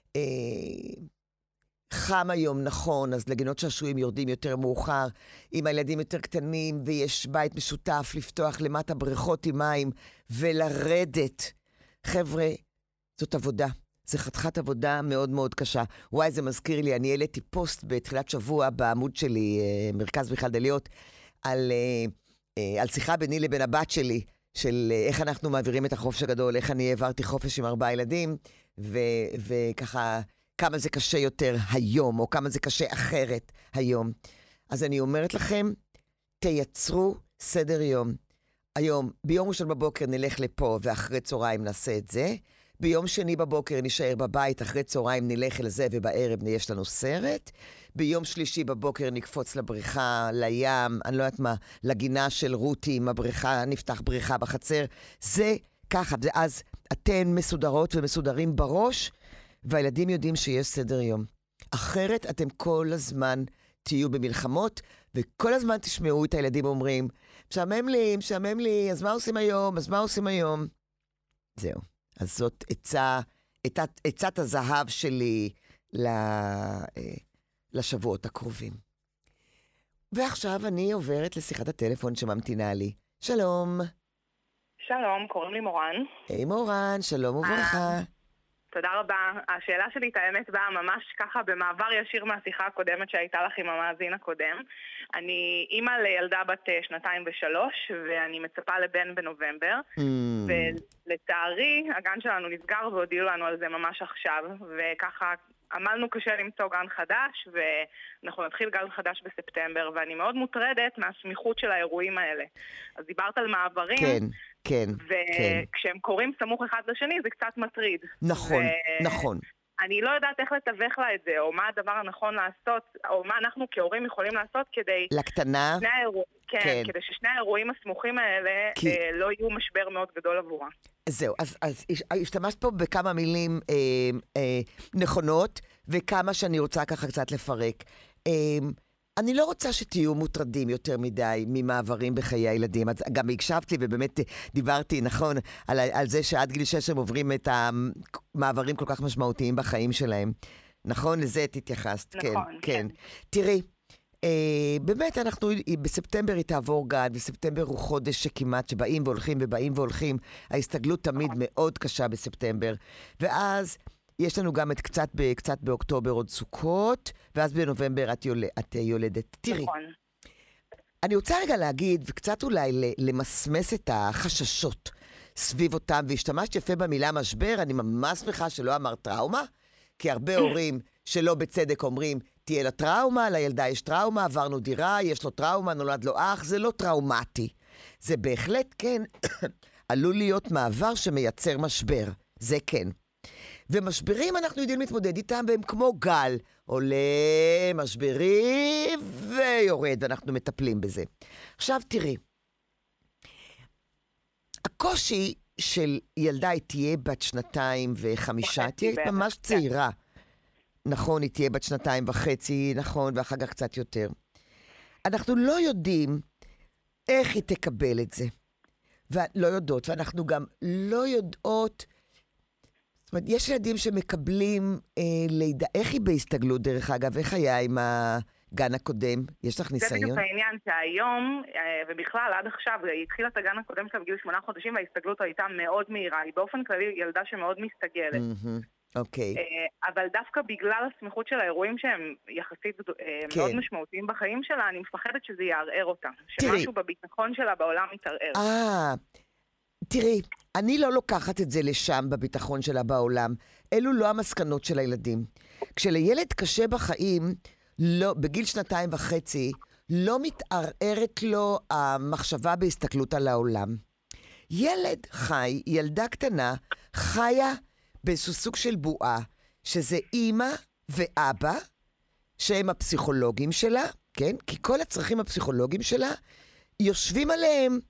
חם היום, נכון, אז לגינות שעשועים יורדים יותר מאוחר, עם הילדים יותר קטנים, ויש בית משותף לפתוח למטה בריכות עם מים, ולרדת. חבר'ה, זאת עבודה. זה חתיכת עבודה מאוד מאוד קשה. וואי, זה מזכיר לי, אני העליתי פוסט בתחילת שבוע בעמוד שלי, מרכז מיכל דליות, על שיחה ביני לבין הבת שלי, של איך אנחנו מעבירים את החופש הגדול, איך אני העברתי חופש עם 4 ילדים, וככה, כמה זה קשה יותר היום, או כמה זה קשה אחרת היום. אז אני אומרת לכם, תייצרו סדר יום. היום, ביום ראשון בבוקר נלך לפה, ואחרי צהריים נעשה את זה. ביום שני בבוקר נשאר בבית, אחרי צהריים נלך אל זה, ובערב יש לנו סרט. ביום שלישי בבוקר נקפוץ לבריכה, לים, אני לא יודעת מה, לגינה של רותי עם הבריכה, נפתח בריכה בחצר. זה ככה, ואז אתן מסודרות ומסודרים בראש, והילדים יודעים שיש סדר יום. אחרת אתם כל הזמן תהיו במלחמות, וכל הזמן תשמעו את הילדים אומרים, משעמם לי, אז מה עושים היום? זהו. אז זאת עצת הזהב שלי לשבועות הקרובים. ועכשיו אני עוברת לשיחת הטלפון שממתינה לי. שלום. שלום, קוראים לי מורן. היי מורן, שלום וברכה. תודה רבה. השאלה שלי, את האמת, באה ממש ככה במעבר ישיר מהשיחה הקודמת שהייתה לך עם המאזין הקודם. אני אימא לילדה בת 2 ו3, ואני מצפה לבן בנובמבר. ולצערי, הגן שלנו נסגר והודיעו לנו על זה ממש עכשיו, וככה עמלנו קשה למצוא גן חדש, ואנחנו נתחיל גן חדש בספטמבר, ואני מאוד מוטרדת מהסמיכות של האירועים האלה. אז דיברת על מעברים. כן. וכשהם קוראים סמוך אחד לשני, זה קצת מטריד. נכון. אני לא יודעת איך לתווך לה את זה, או מה הדבר הנכון לעשות, או מה אנחנו כהורים יכולים לעשות כדי... לקטנה? כן, כדי ששני האירועים הסמוכים האלה לא יהיו משבר מאוד גדול עבורה. זהו, אז השתמשת פה בכמה מילים נכונות, וכמה שאני רוצה ככה קצת לפרק. אני לא רוצה שתהיו מוטרדים יותר מדי ממעברים בחיי הילדים. אז גם הקשבתי ובאמת דיברתי, נכון, על זה שעד גיל 6 הם עוברים את המעברים כל כך משמעותיים בחיים שלהם. נכון? לזה תתייחסת. נכון, כן. תראי, באמת אנחנו, בספטמבר היא תעבור גן, וספטמבר הוא חודש שכמעט שבאים והולכים, ההסתגלות תמיד מאוד קשה בספטמבר, ואז יש לנו גם את קצת באוקטובר עוד סוכות, ואז בנובמבר את יולדת. תראי, נכון. אני רוצה רגע להגיד, וקצת אולי למסמס את החששות סביב אותם, והשתמשת יפה במילה משבר, אני ממש שמחה שלא אמר טראומה, כי הרבה הורים שלא בצדק אומרים, תהיה לה טראומה, לילדה יש טראומה, עברנו דירה, יש לו טראומה, נולד לו אח, זה לא טראומטי. זה בהחלט כן עלול להיות מעבר שמייצר משבר, זה כן. ומשברים אנחנו יודעים להתמודד איתם, והם כמו גל, עולה משברי ויורד, ואנחנו מטפלים בזה. עכשיו תראי, הקושי של ילדה היא תהיה בת 2 ו5, תהיה ממש צעירה. נכון, היא תהיה בת 2.5, נכון, ואחר כך קצת יותר. אנחנו לא יודעים איך היא תקבל את זה. ולא יודעות, ואנחנו גם לא יודעות, זאת אומרת, יש ילדים שמקבלים לידה, איך היא בהסתגלות דרך אגב, איך היה עם הגן הקודם? יש לך ניסיון? זה בדיוק העניין שהיום, ובכלל עד עכשיו, היא התחילה את הגן הקודם שלה בגיל 8 חודשים, וההסתגלות הייתה מאוד מהירה, היא באופן כללי ילדה שמאוד מסתגלת. אוקיי. אבל דווקא בגלל הסמיכות של האירועים שהם יחסית מאוד משמעותיים בחיים שלה, אני מפחדת שזה יערער אותה. שמשהו בביטחון שלה בעולם יתערער. תראי, אני לא לוקחת את זה לשם בביטחון שלה בעולם. אלו לא המסקנות של הילדים. כשלילד קשה בחיים, בגיל 2.5, לא מתערערת לו המחשבה בהסתכלות על העולם. ילד חי, ילדה קטנה, חיה באיזשהו סוג של בועה, שזה אימא ואבא, שהם הפסיכולוגים שלה, כן? כי כל הצרכים הפסיכולוגיים שלה יושבים עליהם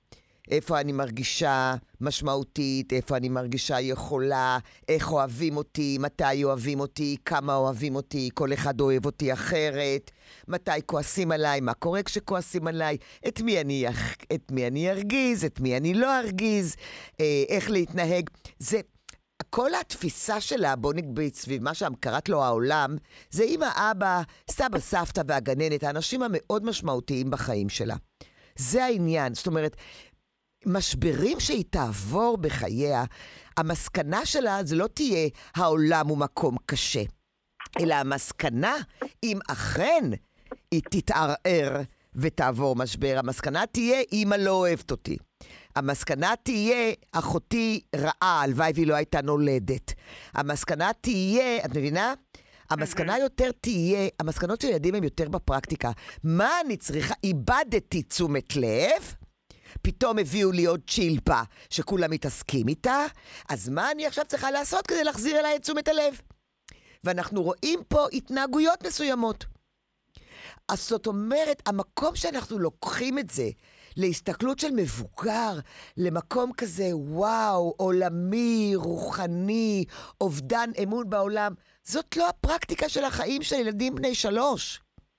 איפה אני מרגישה משמעותית, איפה אני מרגישה יכולה, איך אוהבים אותי, מתי אוהבים אותי, כמה אוהבים אותי, כל אחד אוהב אותי אחרת, מתי כועסים עליי, מה קורה כשכועסים עליי, את מי אני ארגיז, את מי אני לא ארגיז, איך להתנהג. זה כל התפיסה שלה, בוא נקבע סביב מה שם קראת לו העולם, זה אמא, אבא, סבא, סבתא והגננת, האנשים המאוד משמעותיים בחיים שלה. זה העניין, זאת אומרת, משברים שהיא תעבור בחייה, המסקנה שלה זה לא תהיה העולם הוא מקום קשה, אלא המסקנה, אם אכן היא תתערער ותעבור משבר, המסקנה תהיה, אמא לא אוהבת אותי. המסקנה תהיה, אחותי רעה, הלוואי והיא לא הייתה נולדת. המסקנה תהיה, את מבינה? המסקנה יותר תהיה, המסקנות של ילדים הם יותר בפרקטיקה. מה אני צריכה? איבדתי תשומת לב, פתאום הביאו לי עוד צ'ילפה שכולם מתעסקים איתה, אז מה אני עכשיו צריכה לעשות כדי להחזיר אליי את תשומת הלב? ואנחנו רואים פה התנהגויות מסוימות. אז זאת אומרת, המקום שאנחנו לוקחים את זה, להסתכלות של מבוגר, למקום כזה, וואו, עולמי, רוחני, אובדן אמון בעולם, זאת לא הפרקטיקה של החיים של ילדים בני 3.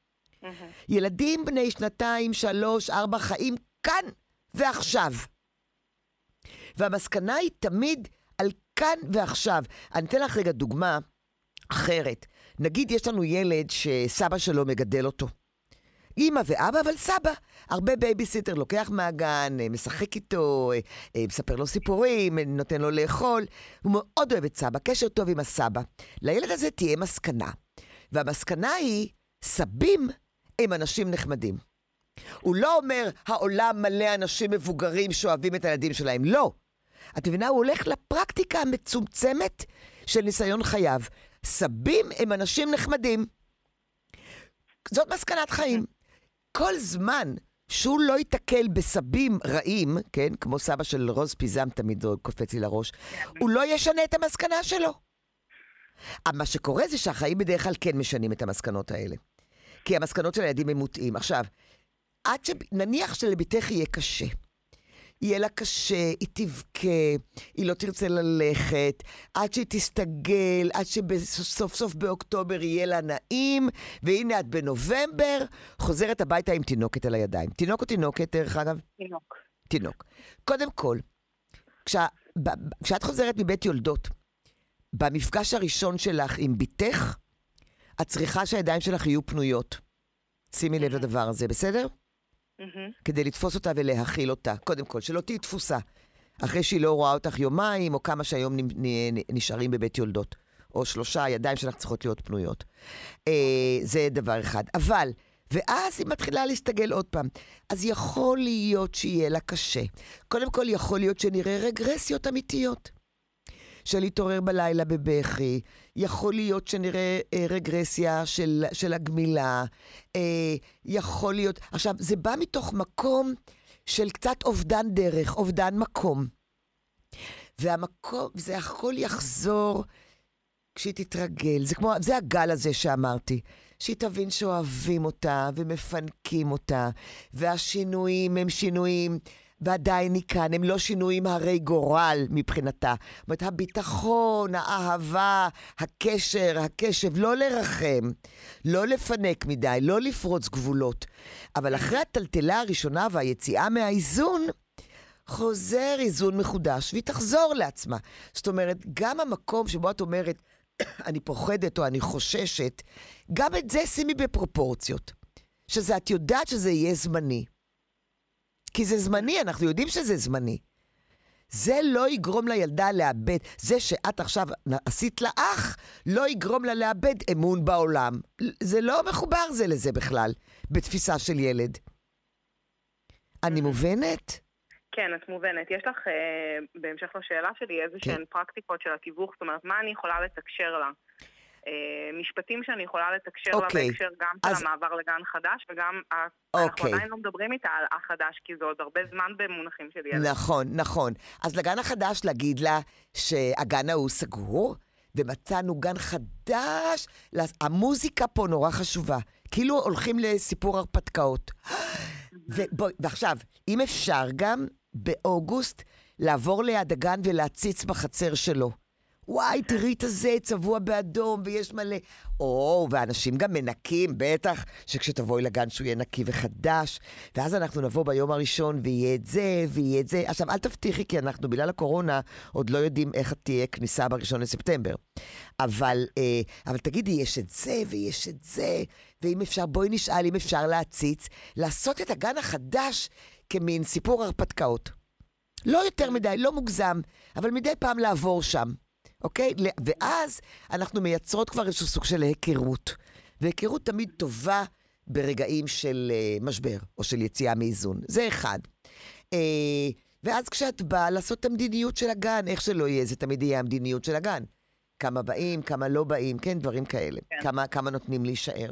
ילדים בני 2, 3, 4 חיים כאן ועכשיו. והמסקנה היא תמיד על כאן ועכשיו. אני אתן לך רגע דוגמה אחרת. נגיד יש לנו ילד שסבא שלו מגדל אותו. אמא ואבא, אבל סבא. הרבה בייביסיטר לוקח מהגן, משחק איתו, מספר לו סיפורים, נותן לו לאכול. הוא מאוד אוהב את סבא, קשר טוב עם הסבא. לילד הזה תהיה מסקנה. והמסקנה היא, סבים הם אנשים נחמדים. הוא לא אומר, העולם מלא אנשים מבוגרים שאוהבים את הילדים שלהם. לא. את מבינה, הוא הולך לפרקטיקה המצומצמת של ניסיון חייו. סבים הם אנשים נחמדים. זאת מסקנת חיים. כל זמן שהוא לא ייתקל בסבים רעים, כן, כמו סבא של רוז פיזם תמיד קופץ לי לראש, הוא לא ישנה את המסקנה שלו. מה שקורה זה שהחיים בדרך כלל כן משנים את המסקנות האלה. כי המסקנות של הילדים הם מוטעים. עכשיו, נניח שלביתך יהיה קשה. יהיה לה קשה, היא תבכה, היא לא תרצה ללכת, עד שהיא תסתגל, עד שבסוף סוף באוקטובר יהיה לה נעים, והנה את בנובמבר, חוזרת הביתה עם תינוקת על הידיים. תינוק או תינוקת, דרך אגב? תינוק. תינוק. קודם כל, כשאת חוזרת מבית יולדות, במפגש הראשון שלך עם ביתך, את צריכה שהידיים שלך יהיו פנויות. שימי לב לדבר הזה, בסדר? כדי לתפוס אותה ולהכיל אותה. קודם כל, שלא תהי תפוסה. אחרי שהיא לא רואה אותך יומיים, או כמה שהיום נשארים בבית יולדות. או 3, הידיים שלך צריכות להיות פנויות. זה דבר אחד. אבל, ואז היא מתחילה להסתגל עוד פעם. אז יכול להיות שיהיה לה קשה. קודם כל, יכול להיות שנראה רגרסיות אמיתיות. של להתעורר בלילה בבכי, יכול להיות שנראה רגרסיה של הגמילה, יכול להיות, עכשיו זה בא מתוך מקום של קצת אובדן דרך, אובדן מקום, והמקום, זה הכל יחזור כשהיא תתרגל, זה הגל הזה שאמרתי, שהיא תבין שאוהבים אותה ומפנקים אותה, והשינויים הם שינויים, ועדיין היא כאן, הם לא שינויים הרי גורל מבחינתה. זאת אומרת, הביטחון, האהבה, הקשר, הקשב, לא לרחם, לא לפנק מדי, לא לפרוץ גבולות. אבל אחרי הטלטלה הראשונה והיציאה מהאיזון, חוזר איזון מחודש, והיא תחזור לעצמה. זאת אומרת, גם המקום שבו את אומרת, אני פוחדת או אני חוששת, גם את זה שימי בפרופורציות. שזה, את יודעת שזה יהיה זמני. כי זה זמני, אנחנו יודעים שזה זמני. זה לא יגרום לילדה לאבד, זה שאת עכשיו עשית לה אח, לא יגרום לה לאבד אמון בעולם. זה לא מחובר זה לזה בכלל, בתפיסה של ילד. אני מובנת? כן, את מובנת. יש לך, בהמשך לשאלה שלי, איזושהן פרקטיקות של התיווך, זאת אומרת, מה אני יכולה לתקשר לה? משפטים שאני יכולה לתקשר לה בהקשר גם של המעבר לגן חדש, וגם אנחנו עדיין לא מדברים איתה על אח חדש, כי זה עוד הרבה זמן במונחים של ילד. נכון, נכון. אז לגן החדש להגיד לה שהגן ההוא סגור, ומצאנו גן חדש, המוזיקה פה נורא חשובה, כאילו הולכים לסיפור הרפתקאות. ועכשיו, אם אפשר גם, באוגוסט לעבור ליד הגן ולהציץ בחצר שלו. וואי, תראי את הזה, צבוע באדום, ויש מלא. ואנשים גם מנקים, בטח, שכשתבואי לגן שהוא יהיה נקי וחדש, ואז אנחנו נבוא ביום הראשון, ויהיה את זה, ויהיה את זה. עכשיו, אל תבטיחי, כי אנחנו בגלל הקורונה עוד לא יודעים איך תהיה כניסה ב1 לספטמבר. אבל תגידי, יש את זה, ויש את זה, ואם אפשר, בואי נשאל אם אפשר להציץ, לעשות את הגן החדש כמין סיפור הרפתקאות. לא יותר מדי, לא מוגזם, אבל מדי פעם לעבור שם. אוקיי? ואז אנחנו מייצרות כבר איזשהו סוג של היכרות. והיכרות תמיד טובה ברגעים של משבר, או של יציאה מאיזון. זה אחד. ואז כשאת באה לעשות את המדיניות של הגן, איך שלא יהיה, זה תמיד יהיה המדיניות של הגן. כמה באים, כמה לא באים, כן, דברים כאלה. כן. כמה נותנים להישאר.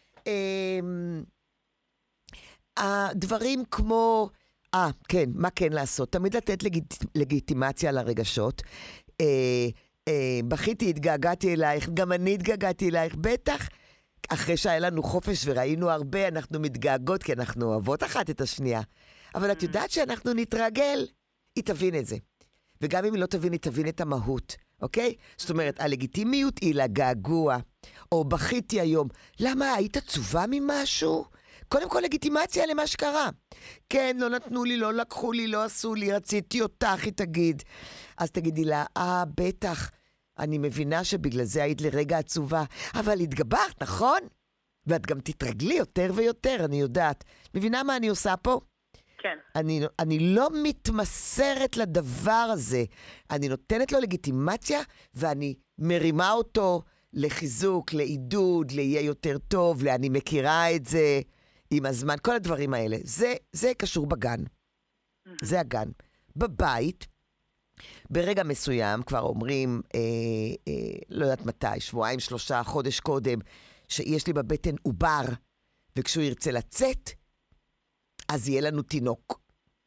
הדברים כמו, כן, מה כן לעשות? תמיד לתת לגיטימציה לרגשות. בכיתי, התגעגעתי אלייך, גם אני התגעגעתי אלייך, בטח, אחרי שהיה לנו חופש וראינו הרבה, אנחנו מתגעגעות, כי אנחנו אוהבות אחת את השנייה. אבל את יודעת שאנחנו נתרגל, היא תבין את זה. וגם אם היא לא תבין, היא תבין את המהות, אוקיי? זאת אומרת, הלגיטימיות היא לגעגוע, או בכיתי היום. למה, היית עצובה ממשהו? קודם כל לגיטימציה למה שקרה. כן, לא נתנו לי, לא לקחו לי, לא עשו לי, רציתי אותך, היא תגיד. אז תגידי לה, בטח, אני מבינה שבגלל זה היית לרגע עצובה, אבל התגברת, נכון? ואת גם תתרגלי יותר ויותר, אני יודעת. מבינה מה אני עושה פה? כן. אני לא מתמסרת לדבר הזה. אני נותנת לו לגיטימציה, ואני מרימה אותו לחיזוק, לעידוד, ליהיה יותר טוב, אני מכירה את זה עם הזמן, כל הדברים האלה. זה קשור בגן. זה הגן. בבית, ברגע מסוים, כבר אומרים, לא יודעת מתי, שבועיים, 3 חודש קודם, שיש לי בבטן עובר, וכשהוא ירצה לצאת, אז יהיה לנו תינוק.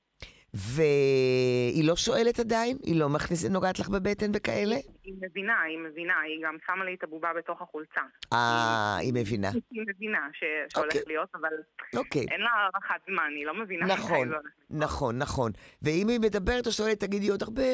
והיא לא שואלת עדיין? היא לא נוגעת לך בבטן וכאלה? היא מבינה, היא גם שמה לי את הבובה בתוך החולצה. היא מבינה. היא מבינה שהולך להיות, אבל אין לה הערכת זמן, היא לא מבינה. נכון. ואם היא מדברת או שואלת, תגידי עוד הרבה,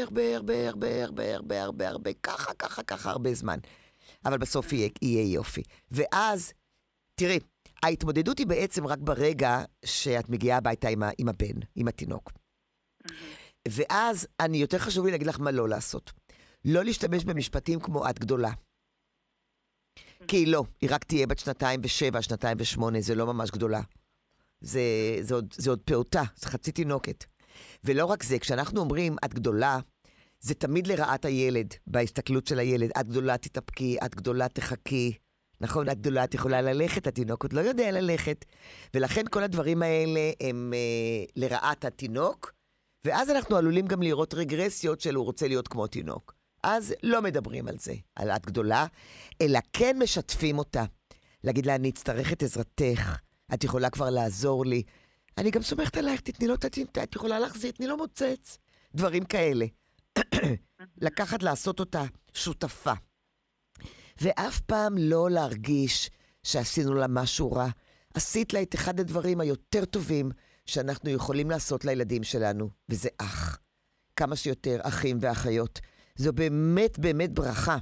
ככה הרבה זמן. אבל בסוף יהיה יופי. ואז, תראי, ההתמודדות היא בעצם רק ברגע שאת מגיעה הביתה עם הבן, עם התינוק. ואז יותר חשוב לי להגיד לך מה לא לעשות. לא להשתמש במשפטים כמו את גדולה. כי היא לא, היא רק תהיה בת 2.7, 2.8, זה לא ממש גדולה. זה עוד פעוטה, זה חצי תינוקת. ולא רק זה, כשאנחנו אומרים את גדולה, זה תמיד לרעת הילד, בהסתכלות של הילד. את גדולה תתאפקי, את גדולה תחכי. נכון, את גדולה, את יכולה ללכת, התינוק עוד לא יודע ללכת. ולכן כל הדברים האלה הם לרעת התינוק, ואז אנחנו עלולים גם לראות רגרסיות של הוא רוצה להיות כמו תינוק. אז לא מדברים על זה, על את גדולה, אלא כן משתפים אותה. להגיד לה, אני אצטרך את עזרתך, את יכולה כבר לעזור לי. אני גם סומכת עלייך, תתני לו את יכולה להחזיר, תתני לו מוצץ. דברים כאלה. לקחת לעשות אותה שותפה. ואף פעם לא להרגיש שעשינו לה משהו רע. עשית לה את אחד הדברים היותר טובים שאנחנו יכולים לעשות לילדים שלנו, וזה אח. כמה שיותר אחים ואחיות. זו באמת באמת ברכה.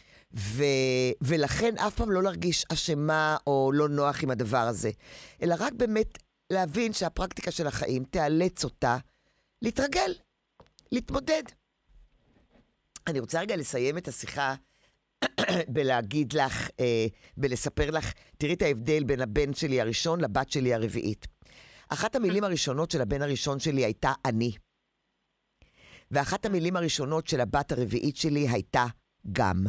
ולכן אף פעם לא להרגיש אשמה או לא נוח עם הדבר הזה. אלא רק באמת להבין שהפרקטיקה של החיים תאלץ אותה להתרגל, להתמודד. אני רוצה רגע לסיים את השיחה בלהגיד לך, בלספר לך, תראי את ההבדל בין הבן שלי הראשון לבת שלי הרביעית. אחת המילים הראשונות של הבן הראשון שלי הייתה אני. ואחת המילים הראשונות של הבת הרביעית שלי הייתה גם.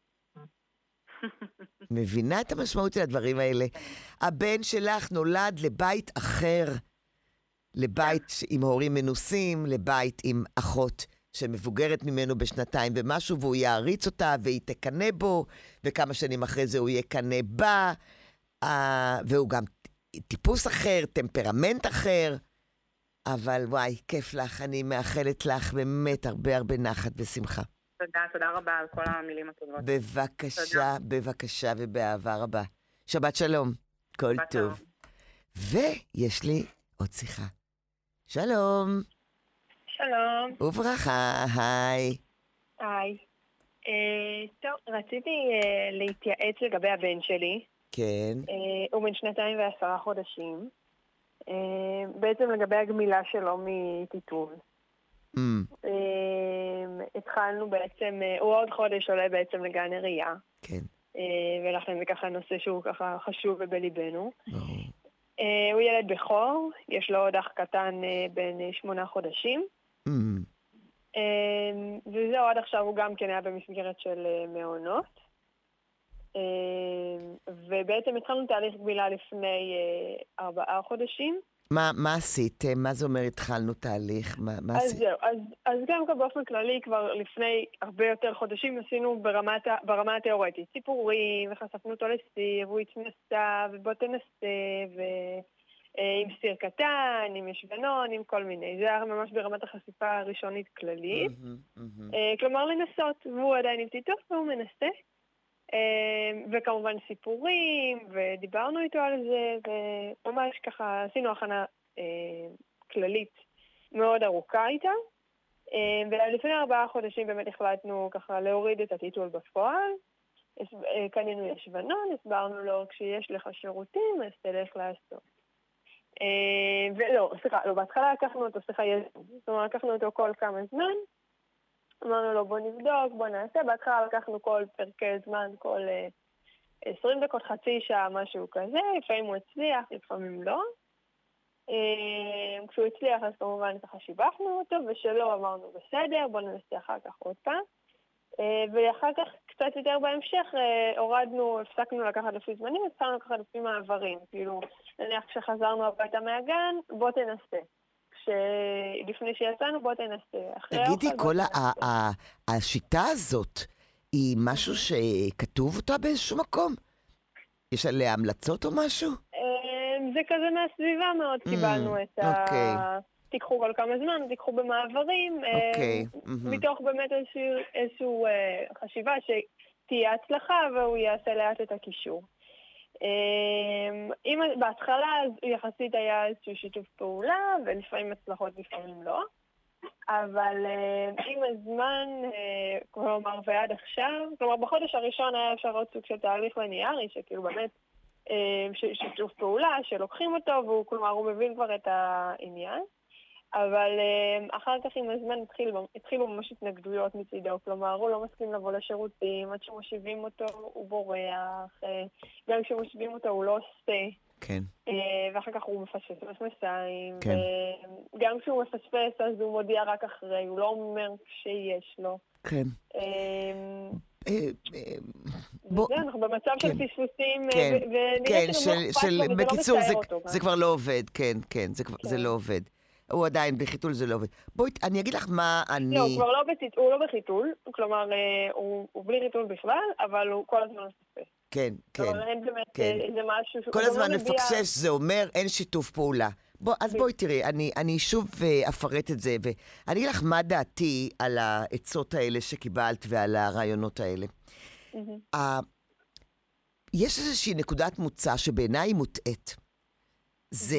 מבינה את המשמעות של הדברים האלה? הבן שלך נולד לבית אחר, לבית עם הורים מנוסים, לבית עם אחות שמבוגרת ממנו בשנתיים ומשהו, והוא יעריץ אותה והיא תקנה בו, וכמה שנים אחרי זה הוא יקנה בה, והוא גם טיפוס אחר, טמפרמנט אחר, אבל וואי, כיף לך, אני מאחלת לך באמת הרבה הרבה נחת ושמחה. תודה רבה על כל המילים הטובות. בבקשה, בבקשה ובאהבה רבה. שבת שלום, כל טוב. ויש לי עוד שיחה. שלום. שלום. וברכה, היי. היי. טוב, רציתי להתייעץ לגבי הבן שלי. כן. הוא בן 2 ו10 חודשים. בעצם לגבי הגמילה שלו מטיטול. התחלנו בעצם, הוא עוד חודש עולה בעצם לגן עירייה. כן. ולכן זה ככה נושא שהוא ככה חשוב ובליבנו. הוא ילד בכור, יש לו עוד אח קטן בן 8 חודשים. וזהו, עד עכשיו הוא גם כן היה במסגרת של מעונות. ובעצם התחלנו תהליך גמילה לפני 4 חודשים. מה עשיתם? מה זה אומר התחלנו תהליך? מה אז עשיתם? זהו, אז גם כאן באופן כללי כבר לפני הרבה יותר חודשים עשינו ברמה התיאורטית סיפורים, וחשפנו אותו לסיר, והוא התנסה, ובוא תנסה, עם סיר קטן, עם ישבנון, עם כל מיני. זה היה ממש ברמת החשיפה הראשונית כללית. כלומר לנסות, והוא עדיין עם טיטוף והוא מנסה. וכמובן סיפורים, ודיברנו איתו על זה, וממש ככה עשינו הכנה כללית מאוד ארוכה איתה. ולפני 4 חודשים באמת החלטנו ככה להוריד את הטיטול בפועל. קנינו ישבנון, הסברנו לו כשיש לך שירותים, אז תלך לעשות. לא, בהתחלה לקחנו אותו, זאת אומרת, לקחנו אותו כל כמה זמן, אמרנו לו בוא נבדוק, בוא נעשה, בהתחלה לקחנו כל פרקי זמן, כל 20 דקות, חצי שעה, משהו כזה, לפעמים הוא הצליח, לפעמים לא. כשהוא הצליח אז כמובן ככה שיבחנו אותו, ושלא אמרנו בסדר, בוא ננסה אחר כך עוד פעם. ואחר כך קצת יותר בהמשך הפסקנו לקחת לפי זמנים, התחלנו לקחת לפי מעברים, כאילו נניח כשחזרנו הביתה מהגן, בוא תנסה. לפני שיצאנו בוא תנסה. תגידי, כל השיטה הזאת היא משהו שכתוב אותה באיזשהו מקום? יש עליה המלצות או משהו? זה כזה מהסביבה מאוד קיבלנו את תיקחו כל כמה זמן, תיקחו במעברים, מתוך באמת איזשהו חשיבה שתהיה הצלחה והוא יעשה לאט את הקישור. בהתחלה יחסית היה איזשהו שיתוף פעולה, ולפעמים הצלחות לפעמים לא, אבל עם הזמן, כלומר ועד עכשיו, כלומר בחודש הראשון היה אפשר עוד סוג של תהליך ליניארי, שכאילו באמת שיתוף פעולה, שלוקחים אותו, והוא כלומר הוא מבין כבר את העניין, אבל אחר כך עם הזמן התחילו ממש התנגדויות מצידו, כלומר הוא לא מסכים לבוא לשירותים, עד שמושיבים אותו הוא בורח, גם כשמושיבים אותו הוא לא עושה, כן. ואחר כך הוא מפספס במסיים, כן. וגם כשהוא מפספס אז הוא מודיע רק אחרי, הוא לא אומר שיש לו. כן. אנחנו במצב של פספוסים, בקיצור זה כבר לא עובד, כן, זה לא עובד. הוא עדיין בחיתול, זה לא עובד. בואי, אני אגיד לך מה אני... לא, הוא לא בחיתול, כלומר, הוא בלי חיתול בכלל, אבל הוא כל הזמן מפספס. כן. זה משהו... כל הזמן מפקשש, זה אומר אין שיתוף פעולה. אז בואי תראי, אני שוב אפרט את זה, ואני אגיד לך מה דעתי על העצות האלה שקיבלת ועל הרעיונות האלה. יש איזושהי נקודת מוצא שבעיניי היא מוטעת. זה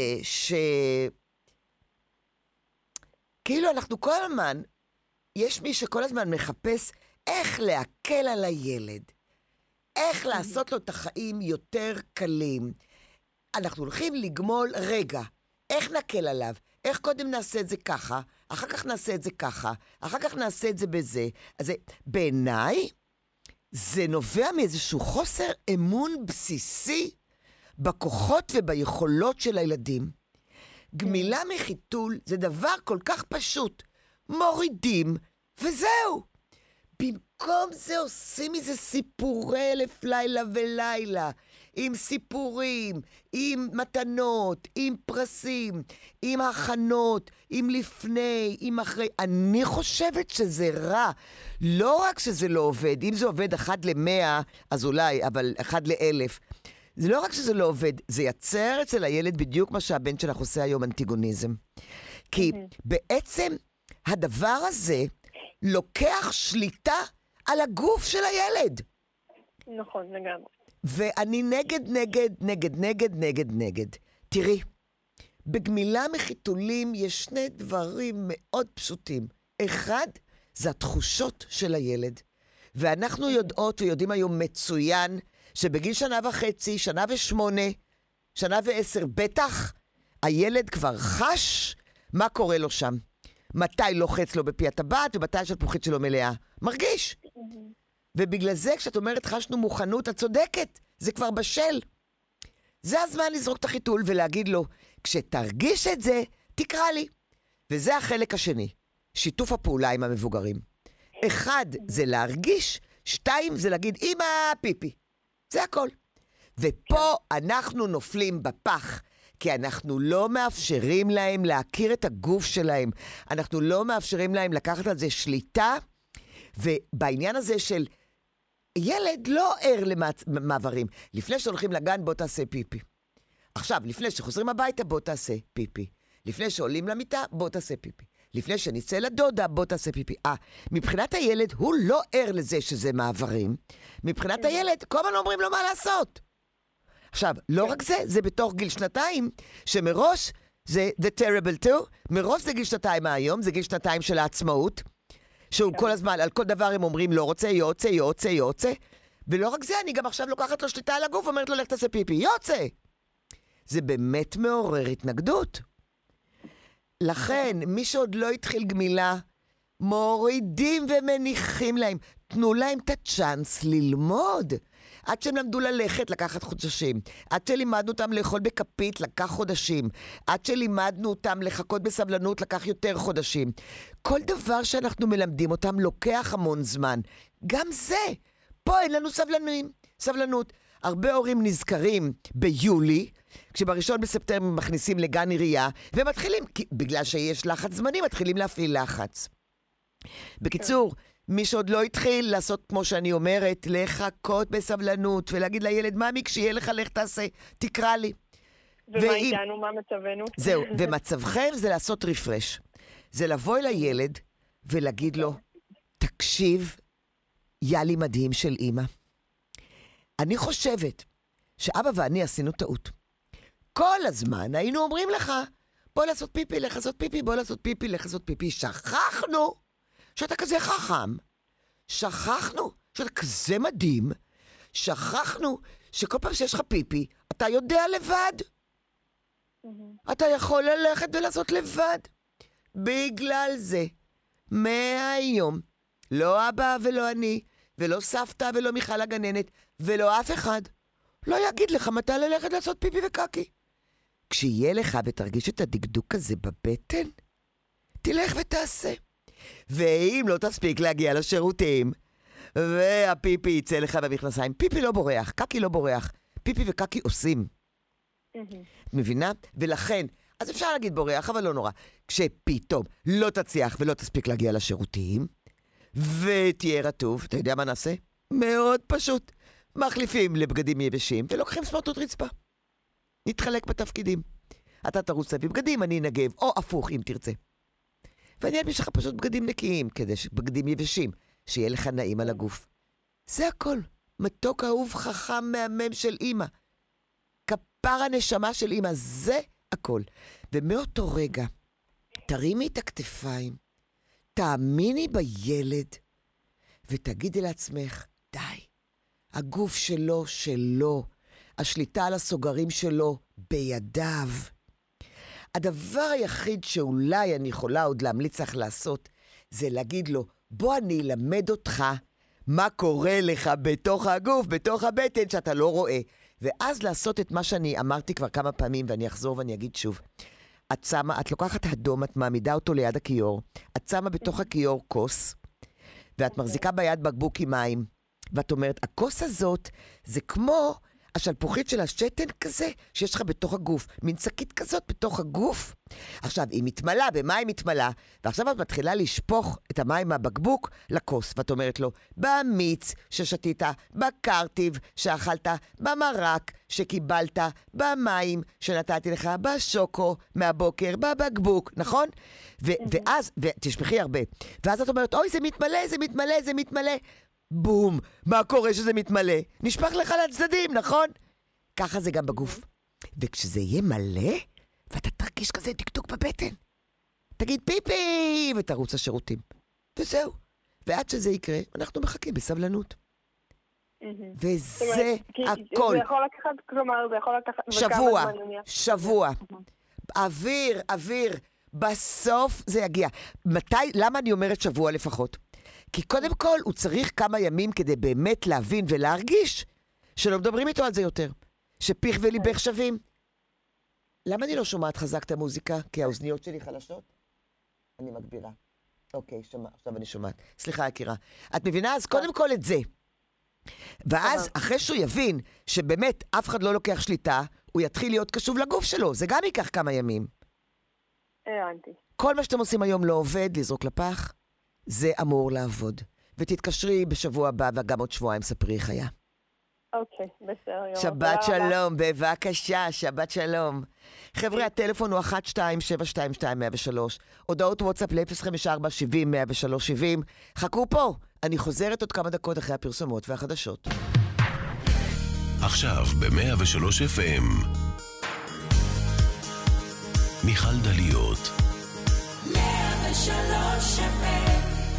כאילו אנחנו כל הזמן, יש מי שכל הזמן מחפש איך להקל על הילד, איך לעשות לו את החיים יותר קלים. אנחנו הולכים לגמול רגע, איך נקל עליו, איך קודם נעשה את זה ככה, אחר כך נעשה את זה ככה, אחר כך נעשה את זה בזה. אז בעיניי, זה נובע מאיזשהו חוסר אמון בסיסי בכוחות וביכולות של הילדים. גמילה מחיתול זה דבר כל כך פשוט. מורידים, וזהו. במקום זה עושים מזה סיפורי אלף לילה ולילה. עם סיפורים, עם מתנות, עם פרסים, עם הכנות, עם לפני, עם אחרי. אני חושבת שזה רע. לא רק שזה לא עובד. אם זה עובד 1 ל-100, אז אולי, אבל 1 ל-1000. זה לא רק שזה לא עובד, זה יצר אצל הילד בדיוק מה שהבן שלך עושה היום, אנטיגוניזם. כי בעצם הדבר הזה לוקח שליטה על הגוף של הילד. נכון, לגמרי. ואני נגד. תראי, בגמילה מחיתולים יש שני דברים מאוד פשוטים. אחד, זה התחושות של הילד. ואנחנו יודעות ויודעים היום מצוין, שבגיל 1.5, 1.8, 1.10, בטח, הילד כבר חש מה קורה לו שם. מתי לוחץ לו בפי הטבעת, ומתי השלפוחית שלו מלאה. מרגיש. ובגלל זה, כשאת אומרת חשנו מוכנות, את צודקת. זה כבר בשל. זה הזמן לזרוק את החיתול ולהגיד לו, כשתרגיש את זה, תקרא לי. וזה החלק השני. שיתוף הפעולה עם המבוגרים. 1, זה להרגיש, 2, זה להגיד, אמא, פיפי. זה הכל. ופה אנחנו נופלים בפח, כי אנחנו לא מאפשרים להם להכיר את הגוף שלהם. אנחנו לא מאפשרים להם לקחת על זה שליטה, ובעניין הזה של ילד לא ער למעברים. לפני שהולכים לגן, בוא תעשה פיפי. עכשיו, לפני שחוזרים הביתה, בוא תעשה פיפי. לפני שעולים למיטה, בוא תעשה פיפי. לפני שנצא לדודה, בוא תעשה פיפי. מבחינת הילד, הוא לא ער לזה שזה מעברים. מבחינת הילד, כל הזמן אומרים לו מה לעשות. עכשיו, לא רק זה, זה בתוך גיל 2, שמראש זה the terrible two, מראש זה גיל 2 מהיום, זה גיל 2 של העצמאות, שהוא כל הזמן, על כל דבר הם אומרים, לא רוצה, יוצא, יוצא, יוצא, ולא רק זה, אני גם עכשיו לוקחת לו שליטה על הגוף, אומרת לו, לך תעשה פיפי, יוצא. זה באמת מעורר התנגדות. לכן, מי שעוד לא התחיל גמילה, מורידים ומניחים להם, תנו להם את הצ'אנס ללמוד. עד שהם למדו ללכת, לקחת חודשים. עד שלימדנו אותם לאכול בכפית, לקח חודשים. עד שלימדנו אותם לחכות בסבלנות, לקח יותר חודשים. כל דבר שאנחנו מלמדים אותם לוקח המון זמן. גם זה. פה אין לנו סבלנות. הרבה הורים נזכרים ביולי, כשב1 בספטמבר מכניסים לגן עירייה, ומתחילים, בגלל שיש לחץ זמני, מתחילים להפעיל לחץ. בקיצור, מי שעוד לא התחיל לעשות כמו שאני אומרת, לחכות בסבלנות, ולהגיד לילד, ממי, כשיהיה לך, לך תעשה, תקרא לי. ומה איתנו, מה מצבנו? זהו, ומצבכם זה לעשות רפרש. זה לבוא אל הילד ולהגיד לו, תקשיב, יאלי מדהים של אמא. אני חושבת שאבא ואני עשינו טעות. כל הזמן היינו אומרים לך, בוא לעשות פיפי, לך לעשות פיפי, בוא לעשות פיפי, לך לעשות פיפי. שכחנו שאתה כזה חכם. שכחנו שאתה כזה מדהים. שכחנו שכל פעם שיש לך פיפי, אתה יודע לבד. אתה יכול ללכת ולעשות לבד. בגלל זה, מהיום, לא אבא ולא אני, ולא סבתא ולא מיכל הגננת, ולא אף אחד, לא יגיד לך מתי ללכת לעשות פיפי וקקי. כשיהיה לך ותרגיש את הדקדוק הזה בבטן, תלך ותעשה. ואם לא תספיק להגיע לשירותים, והפיפי יצא לך במכנסיים, פיפי לא בורח, קקי לא בורח, פיפי וקקי עושים. את מבינה? ולכן, אז אפשר להגיד בורח, אבל לא נורא. כשפתאום לא תצליח ולא תספיק להגיע לשירותים, ותהיה רטוב, אתה יודע מה נעשה? מאוד פשוט. מחליפים לבגדים יבשים ולוקחים סמרטוט רצפה. נתחלק בתפקידים. אתה תרוץ להביא בגדים, אני נגב, או הפוך אם תרצה. ואני אביא לך פשוט בגדים נקיים, כדי שבגדים יבשים, שיהיה לך נעים על הגוף. זה הכל. מתוק אהוב חכם מהמם של אמא. כפר הנשמה של אמא, זה הכל. ומאותו רגע, תרימי את הכתפיים, תאמיני בילד, ותגידי לעצמך, די, הגוף שלו, שלו, השליטה על הסוגרים שלו, בידיו. הדבר היחיד שאולי אני יכולה עוד להמליץ לך לעשות, זה להגיד לו, בוא אני אלמד אותך מה קורה לך בתוך הגוף, בתוך הבטן, שאתה לא רואה. ואז לעשות את מה שאני אמרתי כבר כמה פעמים, ואני אחזור ואני אגיד שוב. את לוקחת אדום, את מעמידה אותו ליד הכיור, את שמה בתוך הכיור כוס, ואת מחזיקה ביד בקבוק עם מים, ואת אומרת, הכוס הזאת זה כמו השלפוחית של השתן כזה, שיש לך בתוך הגוף, מין שקית כזאת בתוך הגוף. עכשיו, היא מתמלה, במה היא מתמלה? ועכשיו את מתחילה לשפוך את המים מהבקבוק לכוס, ואת אומרת לו, במיץ ששתית, בקרטיב שאכלת, במרק שקיבלת, במים שנתתי לך, בשוקו מהבוקר, בבקבוק, נכון? ואז, ותשפחי הרבה, ואז את אומרת, אוי, זה מתמלא, זה מתמלא, זה מתמלא. בום, מה קורה שזה מתמלא? נשפך לך לצדדים, נכון? ככה זה גם בגוף. וכשזה יהיה מלא, ואתה תרגיש כזה דקדוק בבטן. תגיד פיפי, ותרוץ לשירותים. וזהו. ועד שזה יקרה, אנחנו מחכים בסבלנות. וזה הכל. זה יכול לקחת, כלומר, זה יכול לקחת... שבוע. אוויר. בסוף זה יגיע. למה אני אומרת שבוע לפחות? כי קודם כל הוא צריך כמה ימים כדי באמת להבין ולהרגיש שלא מדברים איתו על זה יותר. שפיך וליבך שווים. למה אני לא שומעת חזק את המוזיקה? כי האוזניות שלי חלשות? אני מגבירה. אוקיי, עכשיו אני שומעת. סליחה, יקירה. את מבינה? אז קודם כל את זה. ואז, אחרי שהוא יבין שבאמת אף אחד לא לוקח שליטה, הוא יתחיל להיות קשוב לגוף שלו. זה גם ייקח כמה ימים. הבנתי. כל מה שאתם עושים היום לא עובד, לזרוק לפח, זה אמור לעבוד. ותתקשרי בשבוע הבא, וגם עוד שבועיים ספרי איך היה. אוקיי, בסדר. שבת שלום, בבקשה, שבת שלום. חבר'ה, הטלפון הוא 1-2-722-103. הודעות וואטסאפ ל-054-70-103-70. חכו פה, אני חוזרת עוד כמה דקות אחרי הפרסומות והחדשות. עכשיו ב-103 FM מיכל דליות 103 FM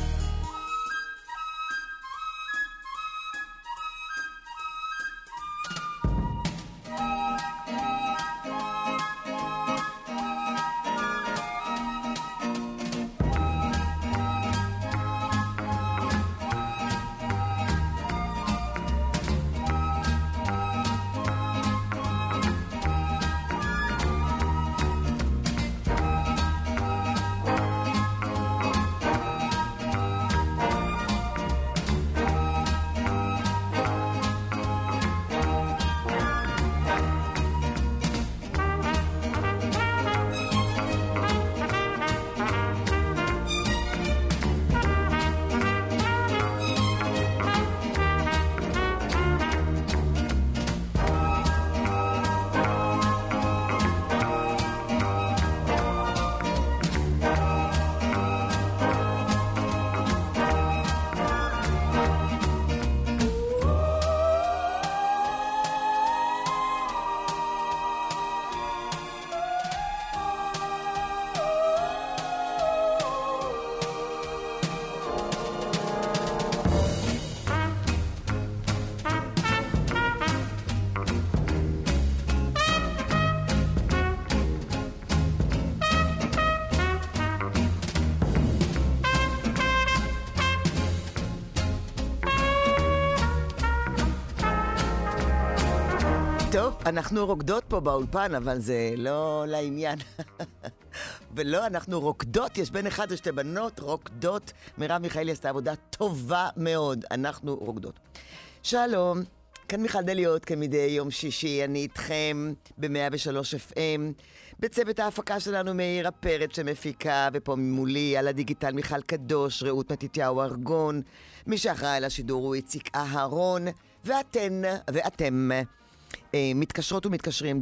טוב, אנחנו רוקדות פה באולפן, אבל זה לא לעניין. ולא, אנחנו רוקדות, יש בין אחד לשתי בנות רוקדות. מרב מיכאלי עשתה עבודה טובה מאוד, אנחנו רוקדות. שלום, כאן מיכל דליות, כמדי יום שישי, אני איתכם ב-103 FM. בצוות ההפקה שלנו מאירה פרץ שמפיקה, ופה ממולי על הדיגיטל מיכל קדוש, רעות מתתיהו ארגון, מי שאחראי על השידור הוא איציק אהרון, ואתם מתקשרות ומתקשרים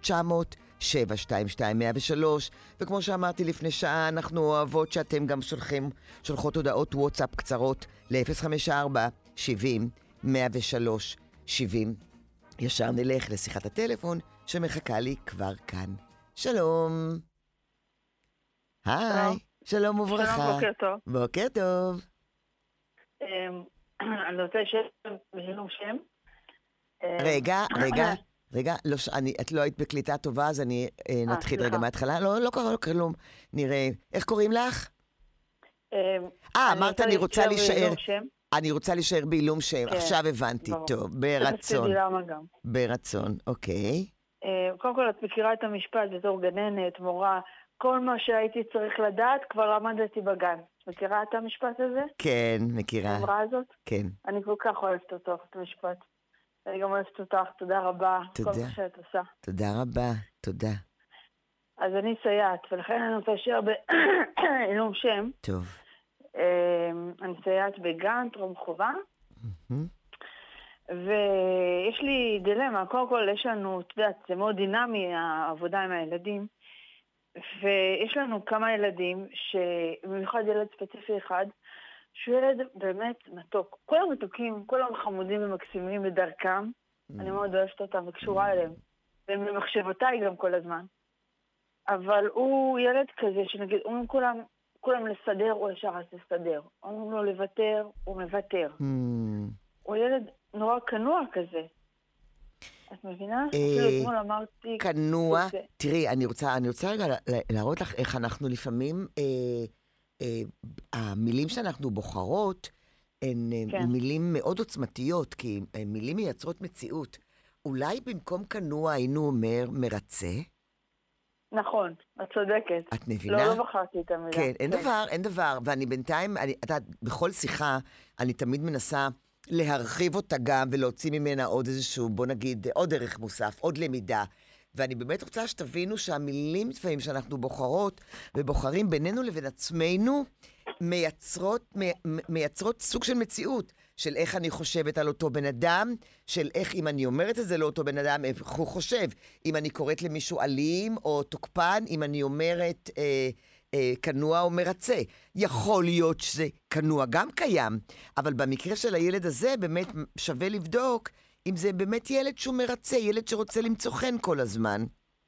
ב-1-900-722-103, וכמו שאמרתי לפני שעה, אנחנו אוהבות שאתם גם שולחות הודעות וואטסאפ קצרות ל-054-70-103-70. ישר נלך לשיחת הטלפון שמחכה לי כבר כאן. שלום. היי, שלום וברכה. שלום, בוקר טוב. בוקר טוב. אני רוצה בשלום שם. רגע, לא, את לא היית בקליטה טובה, אז אני נתחיל רגע מההתחלה. לא קרה כלום. נראה, איך קוראים לך? אמרת אני רוצה להישאר. אני רוצה להישאר בעילום שם. עכשיו הבנתי. טוב, ברצון. ברצון, אוקיי. קודם כל, את מכירה את המשפט בתור גננת, מורה, כל מה שהייתי צריך לדעת, כבר למדתי בגן. מכירה את המשפט הזה? כן, מכירה. האמרה הזאת? כן. אני כל כך אוהבת אותו, את המשפט. אני גם אוהבת אותך, תודה רבה. תודה. כל מה שאת עושה. תודה רבה, תודה. אז אני סייעת, ולכן אני רוצה להישאר בעילום שם. טוב. אני סייעת בגן, טרום חובה. ויש לי דילמה, קודם כל יש לנו, את יודעת, זה מאוד דינמי העבודה עם הילדים, ויש לנו כמה ילדים, במיוחד ילד ספציפי אחד, שהוא ילד באמת מתוק. כולם מתוקים, כולם חמודים ומקסימים בדרכם, אני מאוד אוהבת אותם וקשורה אליהם, והם במחשבותיי גם כל הזמן. אבל הוא ילד כזה שנגיד, אומרים כולם לסדר, הוא ישר אז לסדר. אומרים לו לוותר, הוא מוותר. הוא ילד נורא כנוע כזה. את מבינה? אפילו אתמול אמרתי... כנוע. תראי, אני רוצה רגע להראות לך איך אנחנו לפעמים, המילים שאנחנו בוחרות, הן מילים מאוד עוצמתיות, כי מילים מייצרות מציאות. אולי במקום כנוע היינו אומר מרצה? נכון, את צודקת. את מבינה? לא בחרתי את המילה. כן, אין דבר. ואני בינתיים, בכל שיחה, אני תמיד מנסה להרחיב אותה גם, ולהוציא ממנה עוד איזשהו, בוא נגיד, עוד ערך מוסף, עוד למידה. ואני באמת רוצה שתבינו שהמילים לפעמים שאנחנו בוחרות, ובוחרים בינינו לבין עצמנו, מייצרות סוג של מציאות, של איך אני חושבת על אותו בן אדם, של איך אם אני אומרת את זה לאותו בן אדם, איך הוא חושב. אם אני קוראת למישהו אלים או תוקפן, אם אני אומרת כנוע או מרצה. יכול להיות שזה כנוע גם קיים, אבל במקרה של הילד הזה באמת שווה לבדוק אם זה באמת ילד שהוא מרצה, ילד שרוצה למצוא חן כל הזמן.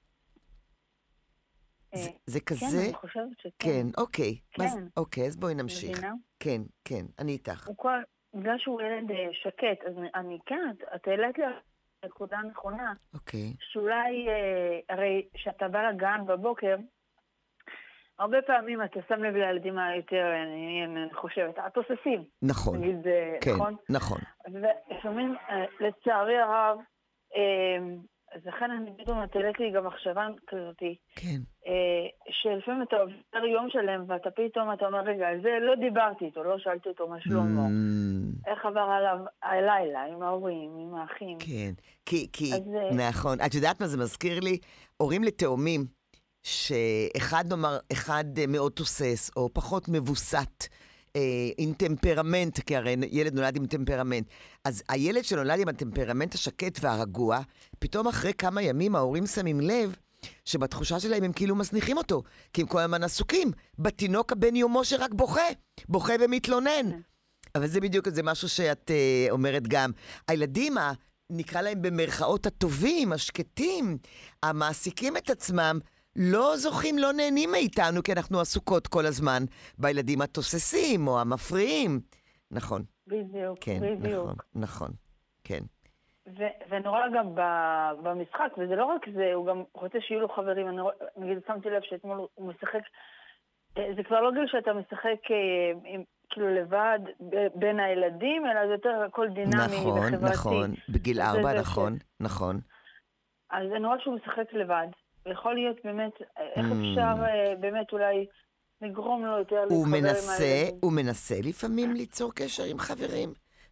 זה כזה? כן, אני חושבת שכן. כן, אוקיי. כן. אוקיי, אז בואי נמשיך. מבינה? כן, אני איתך. בגלל שהוא ילד שקט, אז אני כן, את העלית לי נקודה נכונה. אוקיי. שאולי, הרי שאתה בא לגן בבוקר, הרבה פעמים אתה שם לב לילדים היותר, אני חושבת, התוססים. נכון. נגיד, כן, נכון? נכון. ולפעמים, לצערי הרב, אז לכן אני פתאום נטלת לי גם מחשבה כזאת, כן. שלפעמים אתה עובר יום שלם, ואתה פתאום, אתה אומר, רגע, על זה לא דיברתי איתו, לא שאלתי אותו מה שלמה. איך עבר עליו הלילה, עם ההורים, עם האחים. כן, כי נכון. את יודעת מה זה מזכיר לי? הורים לתאומים, שאחד נאמר, אחד מאוד תוסס, או פחות מבוסת, עם טמפרמנט, כי הרי ילד נולד עם טמפרמנט. אז הילד שנולד עם הטמפרמנט השקט והרגוע, פתאום אחרי כמה ימים ההורים שמים לב, שבתחושה שלהם הם כאילו מזניחים אותו, כי הם כל הזמן עסוקים בתינוק הבן יומו שרק בוכה ומתלונן. אבל זה בדיוק, זה משהו שאת אומרת גם. הילדים, נקרא להם במרכאות הטובים, השקטים, המעסיקים את עצמם, לא זוכים, לא נהנים מאיתנו, כי אנחנו עסוקות כל הזמן בילדים התוססים או המפריעים. נכון. בדיוק, כן, בדיוק. נכון, כן. ונורא גם במשחק, וזה לא רק זה, הוא גם רוצה שיהיו לו חברים. נגיד, שמתי לב שאתמול הוא משחק, זה כבר לא גיל שאתה משחק כאילו לבד בין הילדים, אלא זה יותר הכל דינמי וחברתי. נכון, בגיל 4, נכון. אז זה נורא שהוא משחק לבד. יכול להיות באמת, איך אפשר באמת אולי לגרום לו יותר להתחבר עם הילדים. הוא מנסה לפעמים ליצור קשר עם חברים?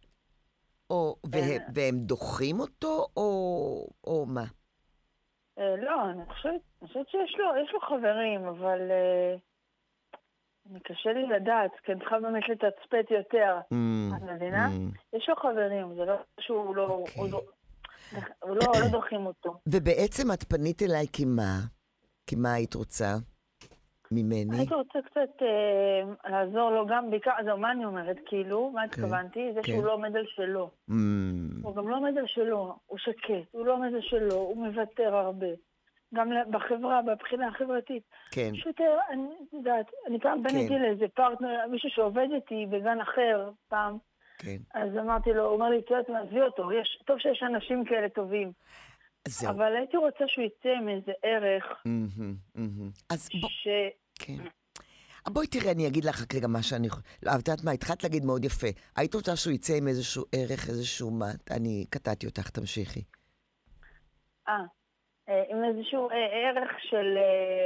והם דוחים אותו, או מה? לא, אני חושבת שיש לו חברים, אבל קשה לי לדעת, כי אני צריכה באמת לתצפת יותר. את מבינה? יש לו חברים, זה לא שהוא לא... לא דוחים אותו. ובעצם את פנית אליי כי מה היית רוצה ממני? הייתי רוצה קצת לעזור לו גם בעיקר, אז מה אני אומרת, כאילו, מה התכוונתי? זה שהוא לא עומד על שלו. הוא גם לא עומד על שלו, הוא שקט, הוא לא עומד על שלו, הוא מוותר הרבה. גם בחברה, בבחינה החברתית. כן. פשוט, אני יודעת, אני פעם בניתי לאיזה פרטנר, מישהו שעובד איתי בגן אחר פעם, כן. אז אמרתי לו, הוא אומר לי, תראה, תעזבי אותו, טוב שיש אנשים כאלה טובים. זהו. אבל הייתי רוצה שהוא יצא עם איזה ערך. אז כן. בואי תראה, אני אגיד לך רגע מה שאני... לא, אבל יודעת מה, התחלת להגיד מאוד יפה. היית רוצה שהוא יצא עם איזשהו ערך, איזשהו מה... אני קטעתי אותך, תמשיכי. עם איזשהו ערך של...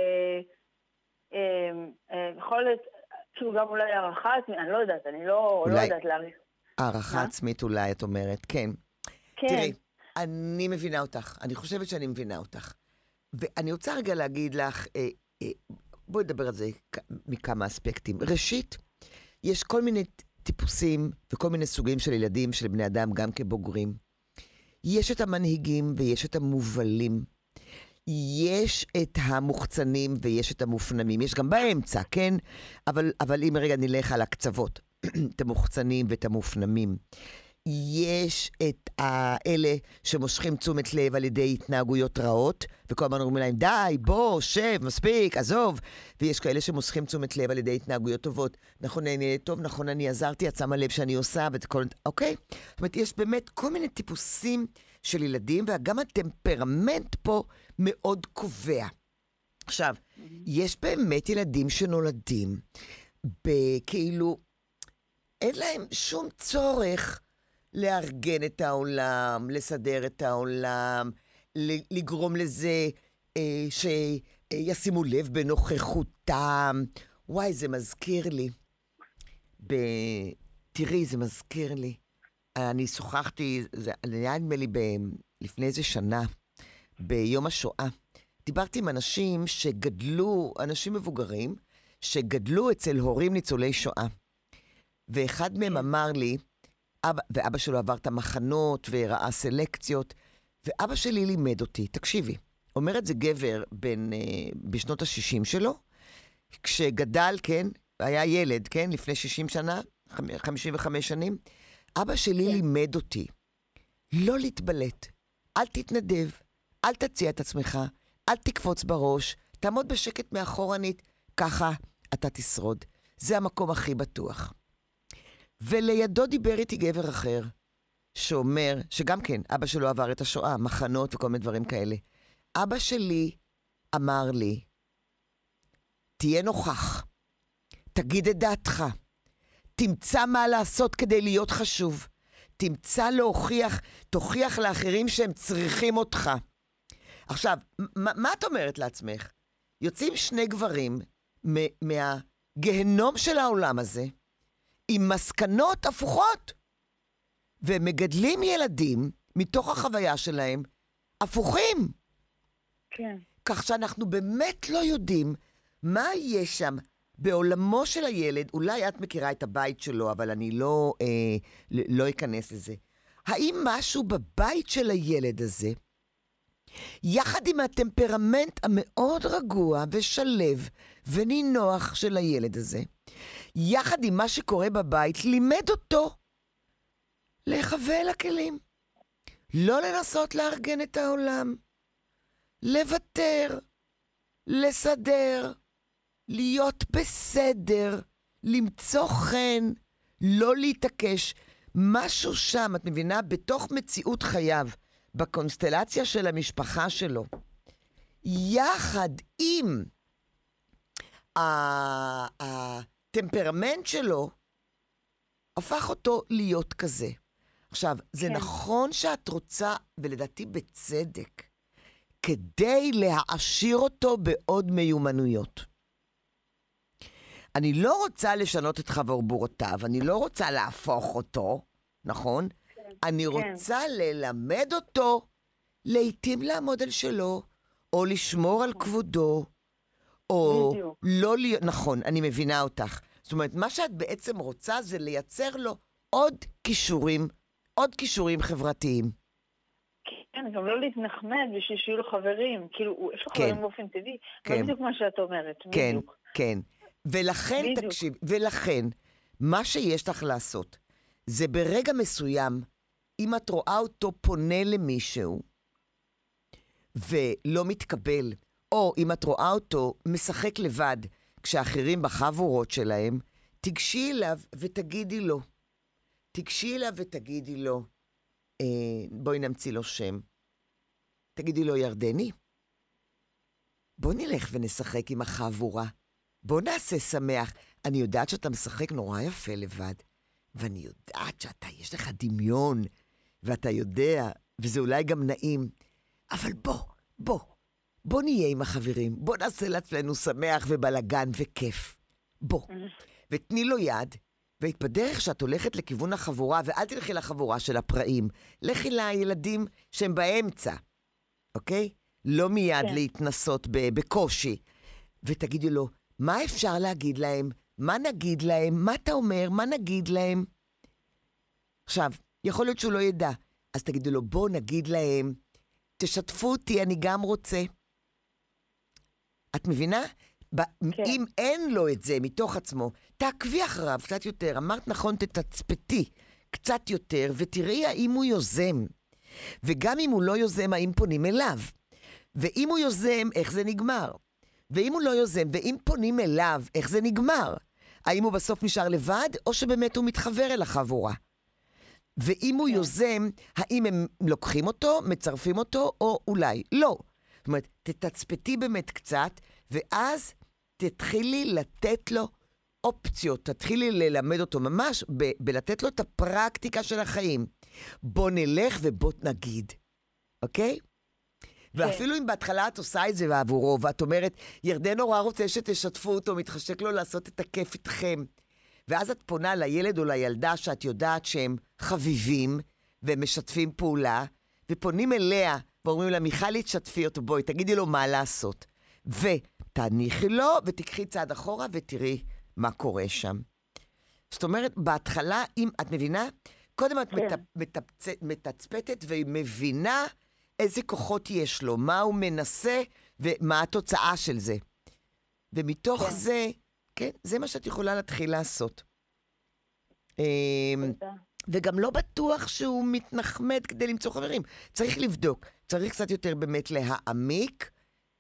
יכול להיות, כאילו גם אולי הערכה עצמית, אני לא יודעת, אני לא יודעת להעריך. הערכה עצמית אולי, את אומרת, כן. כן. תראי, אני מבינה אותך, אני חושבת שאני מבינה אותך. ואני רוצה רגע להגיד לך, בואי נדבר על זה מכמה אספקטים. ראשית, יש כל מיני טיפוסים וכל מיני סוגים של ילדים, של בני אדם, גם כבוגרים. יש את המנהיגים ויש את המובלים. יש את המוחצנים ויש את המופנמים. יש גם באמצע, כן? אבל אם רגע נלך על הקצוות, את המוחצנים ואת המופנמים. יש את האלה שמושכים תשומת לב על ידי התנהגויות רעות, וכל הזמן אומרים להם, די, בוא, שב, מספיק, עזוב. ויש כאלה שמושכים תשומת לב על ידי התנהגויות טובות. נכון, אני טוב, נכון, אני עזרתי, את שמה לב שאני עושה, אוקיי? זאת אומרת, יש באמת כל מיני טיפוסים של ילדים, וגם הטמפרמנט פה מאוד קובע. עכשיו, יש באמת ילדים שנולדים בכאילו, אין להם שום צורך לארגן את העולם, לסדר את העולם, לגרום לזה שישימו לב בנוכחותם. וואי, זה מזכיר לי. תראי, זה מזכיר לי. אני שוחחתי, זה היה נדמה לי לפני איזה שנה, ביום השואה. דיברתי עם אנשים שגדלו, אנשים מבוגרים, שגדלו אצל הורים ניצולי שואה. ואחד מהם אמר לי, ואבא שלו עבר את המחנות וראה סלקציות, ואבא שלי לימד אותי, תקשיבי, אומר את זה גבר בשנות ה-60 שלו, כשגדל, כן, היה ילד, כן, לפני 60 שנה, 55 שנים, אבא שלי לימד אותי, לא להתבלט, אל תתנדב, אל תציע את עצמך, אל תקפוץ בראש, תעמוד בשקט מאחורנית, ככה אתה תשרוד. זה המקום הכי בטוח. ולידו דיבר איתי גבר אחר, שאומר, שגם כן, אבא שלו עבר את השואה, מחנות וכל מיני דברים כאלה. אבא שלי אמר לי, תהיה נוכח, תגיד את דעתך, תמצא מה לעשות כדי להיות חשוב, תמצא תוכיח לאחרים שהם צריכים אותך. עכשיו, מה את אומרת לעצמך? יוצאים שני גברים מהגהנום של העולם הזה, עם מסקנות הפוכות, ומגדלים ילדים מתוך החוויה שלהם, הפוכים. כן. כך שאנחנו באמת לא יודעים מה יש שם בעולמו של הילד. אולי את מכירה את הבית שלו, אבל אני לא אכנס לזה. האם משהו בבית של הילד הזה, יחד עם הטמפרמנט המאוד רגוע ושלב ונינוח של הילד הזה, יחד עם מה שקורה בבית, לימד אותו להיחווה אל הכלים. לא לנסות לארגן את העולם. לוותר. לסדר. להיות בסדר. למצוא חן. לא להתעקש. משהו שם, את מבינה, בתוך מציאות חייו, בקונסטלציה של המשפחה שלו, יחד עם הטמפרמנט שלו, הפך אותו להיות כזה. עכשיו, זה נכון שאת רוצה, ולדעתי בצדק, כדי להעשיר אותו בעוד מיומנויות. אני לא רוצה לשנות את חברבורותיו, אני לא רוצה להפוך אותו, נכון? אני רוצה ללמד אותו, לעתים לעמוד על שלו, או לשמור על כבודו, או לא להיות, נכון, אני מבינה אותך. זאת אומרת, מה שאת בעצם רוצה זה לייצר לו עוד כישורים חברתיים. כן, גם לא להתנחמד בשביל שיהיו לו חברים. כאילו, יש לו חברים באופן טבעי. זה בדיוק מה שאת אומרת. כן, כן. ולכן, תקשיב, ולכן, מה שיש לך לעשות, זה ברגע מסוים, אם את רואה אותו פונה למישהו, ולא מתקבל, או אם את רואה אותו משחק לבד, כשאחרים בחבורות שלהם, תיגשי אליו ותגידי לו. תיגשי אליו ותגידי לו, בואי נמציא לו שם. תגידי לו, ירדני, בוא נלך ונשחק עם החבורה. בוא נעשה שמח. אני יודעת שאתה משחק נורא יפה לבד, ואני יודעת יש לך דמיון, ואתה יודע, וזה אולי גם נעים, אבל בוא נהיה עם החברים, בוא נעשה לעצמנו שמח ובלגן וכיף. בוא. ותני לו יד, ובדרך שאת הולכת לכיוון החבורה, ואל תלכי לחבורה של הפראים, לכי לילדים שהם באמצע, אוקיי? לא מיד להתנסות בקושי. ותגידי לו, מה אפשר להגיד להם? מה נגיד להם? מה אתה אומר? מה נגיד להם? עכשיו, יכול להיות שהוא לא ידע. אז תגידו לו, בוא נגיד להם, תשתפו אותי, אני גם רוצה. את מבינה? אם אין לו את זה מתוך עצמו, תעקבי אחריו קצת יותר. אמרת נכון, תתצפתי קצת יותר, ותראי האם הוא יוזם. וגם אם הוא לא יוזם, האם פונים אליו. ואם הוא יוזם, איך זה נגמר. ואם הוא לא יוזם, ואם פונים אליו, איך זה נגמר. האם הוא בסוף נשאר לבד, או שבאמת הוא מתחבר אל החבורה. ואם הוא יוזם, האם הם לוקחים אותו, מצרפים אותו, או אולי לא. זאת אומרת, תתצפתי באמת קצת, ואז תתחילי לתת לו אופציות, תתחילי ללמד אותו ממש, בלתת לו את הפרקטיקה של החיים. בוא נלך ובוא נגיד, אוקיי? ואפילו אם בהתחלה את עושה את זה בעבורו, ואת אומרת, ירדן נורא רוצה שתשתפו אותו, מתחשק לו לעשות את הכיף איתכם. ואז את פונה לילד או לילדה שאת יודעת שהם חביבים, והם משתפים פעולה, ופונים אליה, ואומרים לה, מיכל, תשתפי אותו, בואי, תגידי לו מה לעשות. ותניחי לו, ותקחי צעד אחורה, ותראי מה קורה שם. זאת אומרת, בהתחלה, אם את מבינה, קודם את מתצפתת, והיא מבינה איזה כוחות יש לו, מה הוא מנסה, ומה התוצאה של זה. ומתוך זה, כן, זה מה שאת יכולה להתחיל לעשות. וגם לא בטוח שהוא מתנחמד כדי למצוא חברים. צריך לבדוק, צריך קצת יותר באמת להעמיק,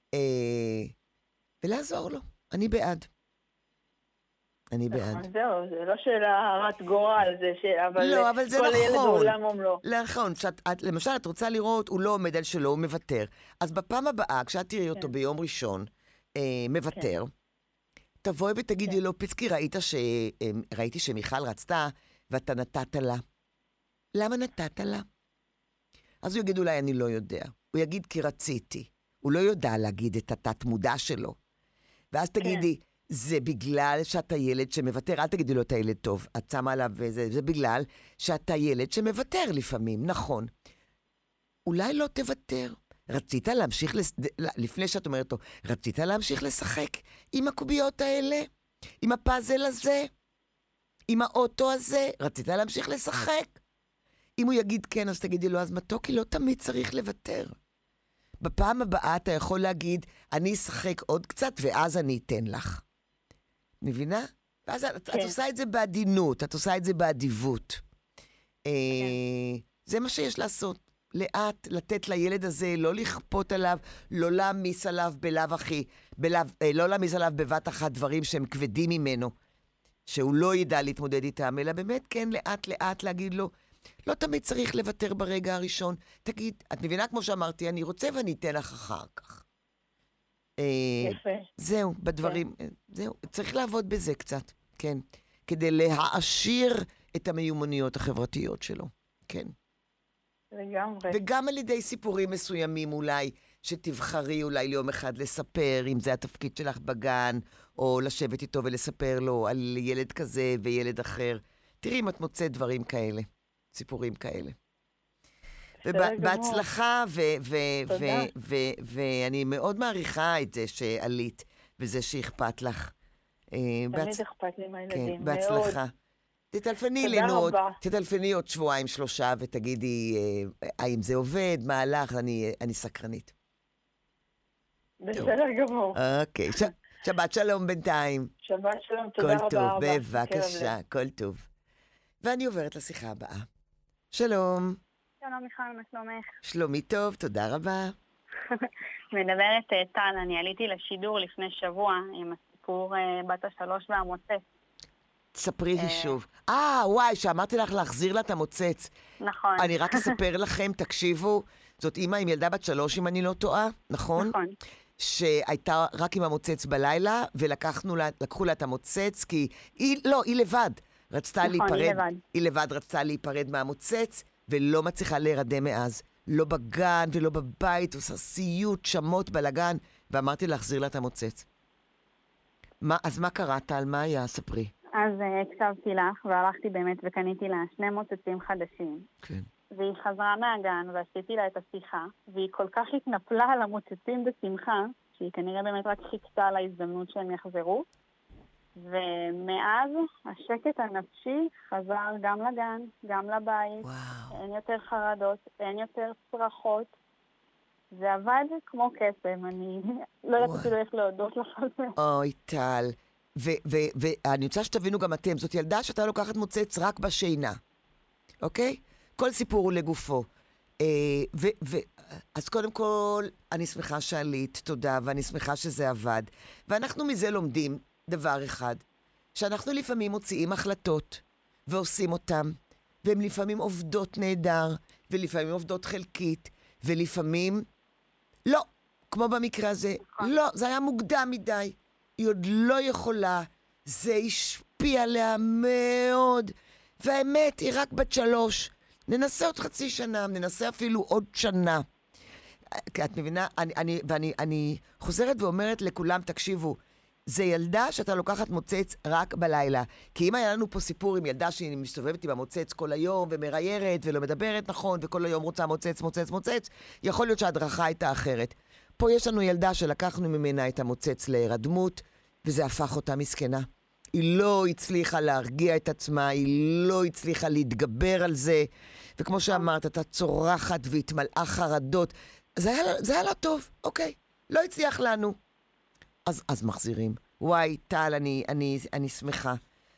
ולעזור לו. אני בעד. אני בעד. זהו, זה לא שאלה הרת גורל, אבל לא, אבל זה כל ילד הוא נכון. עולם ומלואו. נכון, למשל את רוצה לראות, הוא לא עומד על שלו, הוא מוותר. אז בפעם הבאה, כשאת תראי אותו ביום ראשון, מוותר, תבואי ותגידי לו, פיצקי, ראיתי שמיכל רצתה, ואתה נתת לה. למה נתת לה? אז הוא יגיד אולי, אני לא יודע. הוא יגיד, כי רציתי. הוא לא יודע להגיד את התת מודע שלו. ואז תגידי, זה בגלל שאתה ילד שמוותר, אל תגידי לו, אתה ילד טוב, את שמה עליו וזה, זה בגלל שאתה ילד שמוותר לפעמים, נכון. אולי לא תוותר. רצית להמשיך, לפני שאת אומרת לו, רצית להמשיך לשחק עם הקוביות האלה? עם הפאזל הזה? עם האוטו הזה? רצית להמשיך לשחק? אם הוא יגיד כן, אז תגידי לו, אז מתוקי לא תמיד צריך לוותר. בפעם הבאה אתה יכול להגיד, אני אשחק עוד קצת ואז אני אתן לך. מבינה? ואז את עושה את זה בעדינות, את עושה את זה באדיבות. זה מה שיש לעשות. לאט, לתת לילד הזה, לא לכפות עליו, לא להעמיס עליו בלב אחי, לא להעמיס עליו בבת אחת דברים שהם כבדים ממנו, שהוא לא ידע להתמודד איתם, אלא באמת כן לאט לאט להגיד לו, לא תמיד צריך לוותר ברגע הראשון. תגיד, את מבינה כמו שאמרתי, אני רוצה ואני אתן לך אחר כך. יפה. זהו, בדברים, זהו, צריך לעבוד בזה קצת, כן, כדי להעשיר את המיומנויות החברתיות שלו, כן. לגמרי. וגם על ידי סיפורים מסוימים אולי, שתבחרי אולי ליום אחד לספר, אם זה התפקיד שלך בגן, או לשבת איתו ולספר לו על ילד כזה וילד אחר. תראי אם את מוצאת דברים כאלה, סיפורים כאלה. ובהצלחה, ואני מאוד מעריכה את זה שעלית, וזה שאכפת לך. תמיד אכפת לי מהילדים. כן, בהצלחה. תטלפני לנו, תטלפני עוד 2-3 ותגידי האם זה עובד, מה הלך, אני סקרנית. בסדר גמור. אוקיי, שבת שלום בינתיים. שבת שלום, תודה רבה. כל טוב, בבקשה, כל טוב. ואני עוברת לשיחה הבאה. שלום. שלום מיכל, מה שלומך? שלומי טוב, תודה רבה. מדברת טל, אני עליתי לשידור לפני שבוע עם הסיפור בת 3 והמוצץ. תספרי לי שוב. וואי, שאמרתי לך להחזיר לה את המוצץ. נכון. אני רק אספר לכם, תקשיבו, זאת אמא עם ילדה בת 3, אם אני לא טועה, נכון? נכון. שהייתה רק עם המוצץ בלילה, ולקחו לה את המוצץ, כי היא לבד רצתה להיפרד. היא לבד רצתה להיפרד מהמוצץ, ולא מצליחה להירדם מאז. לא בגן ולא בבית, עושה סיוט, שמות בלגן, ואמרתי להחזיר לה את המוצץ. אז מה קראת? על מה היה? ספרי. אז הקשבתי לך, והלכתי באמת וקניתי לה 2 מוצצים חדשים. כן. והיא חזרה מהגן, ועשיתי לה את השיחה, והיא כל כך התנפלה על המוצצים בשמחה, שהיא כנראה באמת רק חיכתה על ההזדמנות שהם יחזרו. ומאז השקט הנפשי חזר גם לגן, גם לבית. וואו. אין יותר חרדות, אין יותר צרחות. זה עבד כמו קסם, אני לא יודעת אפילו איך להודות לך על זה. אוי, טל. ואני רוצה שתבינו גם אתם, זאת ילדה שאתה לוקחת מוצץ רק בשינה. אוקיי? כל סיפור הוא לגופו. אז קודם כל, אני שמחה שעלית, תודה, ואני שמחה שזה עבד. ואנחנו מזה לומדים דבר אחד, שאנחנו לפעמים מוציאים החלטות, ועושים אותם, והן לפעמים עובדות נהדר, ולפעמים עובדות חלקית, ולפעמים לא, כמו במקרה הזה. לא, זה היה מוקדם מדי. היא עוד לא יכולה, זה השפיע עליה מאוד. והאמת, היא רק בת 3. ננסה עוד חצי שנה, ננסה אפילו עוד שנה. כי את מבינה, אני חוזרת ואומרת לכולם, תקשיבו, זה ילדה שאתה לוקחת מוצץ רק בלילה. כי אם היה לנו פה סיפור עם ילדה שהיא מסתובבת עם המוצץ כל היום, ומריירת ולא מדברת נכון, וכל היום רוצה מוצץ, יכול להיות שההדרכה הייתה אחרת. פה יש לנו ילדה שלקחנו ממנה את המוצץ להירדמות, וזה הפך אותה מסכנה. היא לא הצליחה להרגיע את עצמה, היא לא הצליחה להתגבר על זה, וכמו שאמרת, אתה צורחת והתמלאה חרדות. זה היה לא טוב, אוקיי, לא הצליח לנו. אז מחזירים. וואי, טל, אני שמחה.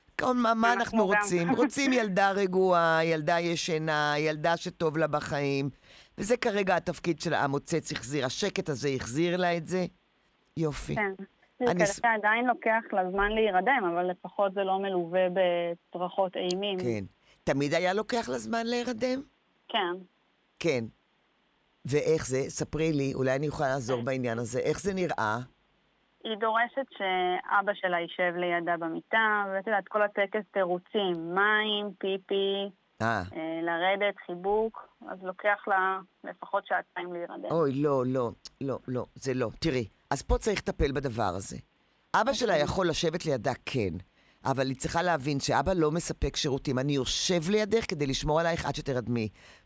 מה אנחנו רוצים? רוצים ילדה רגועה, ילדה ישנה, ילדה שטוב לה בחיים. וזה כרגע התפקיד של המוצץ החזיר. השקט הזה החזיר לה את זה. יופי. כן. זה עדיין לוקח לזמן להירדם, אבל לפחות זה לא מלווה בצרחות אימים. כן. תמיד היה לוקח לזמן להירדם? כן. כן. ואיך זה? ספרי לי, אולי אני יכולה לעזור בעניין הזה. איך זה נראה? היא דורשת שאבא שלה יישב לידה במיטה, ואת יודעת, כל הטקס תירוצים, מים, פיפי, לרדת, חיבוק, אז לוקח לה לפחות שעתיים להירדם. אוי, לא, זה לא. תראי, אז פה צריך לטפל בדבר הזה. אבא שלה יכול לשבת לידה, כן, אבל היא צריכה להבין שאבא לא מספק שירותים. אני יושב לידך כדי לשמור עלייך עד שתרדמי.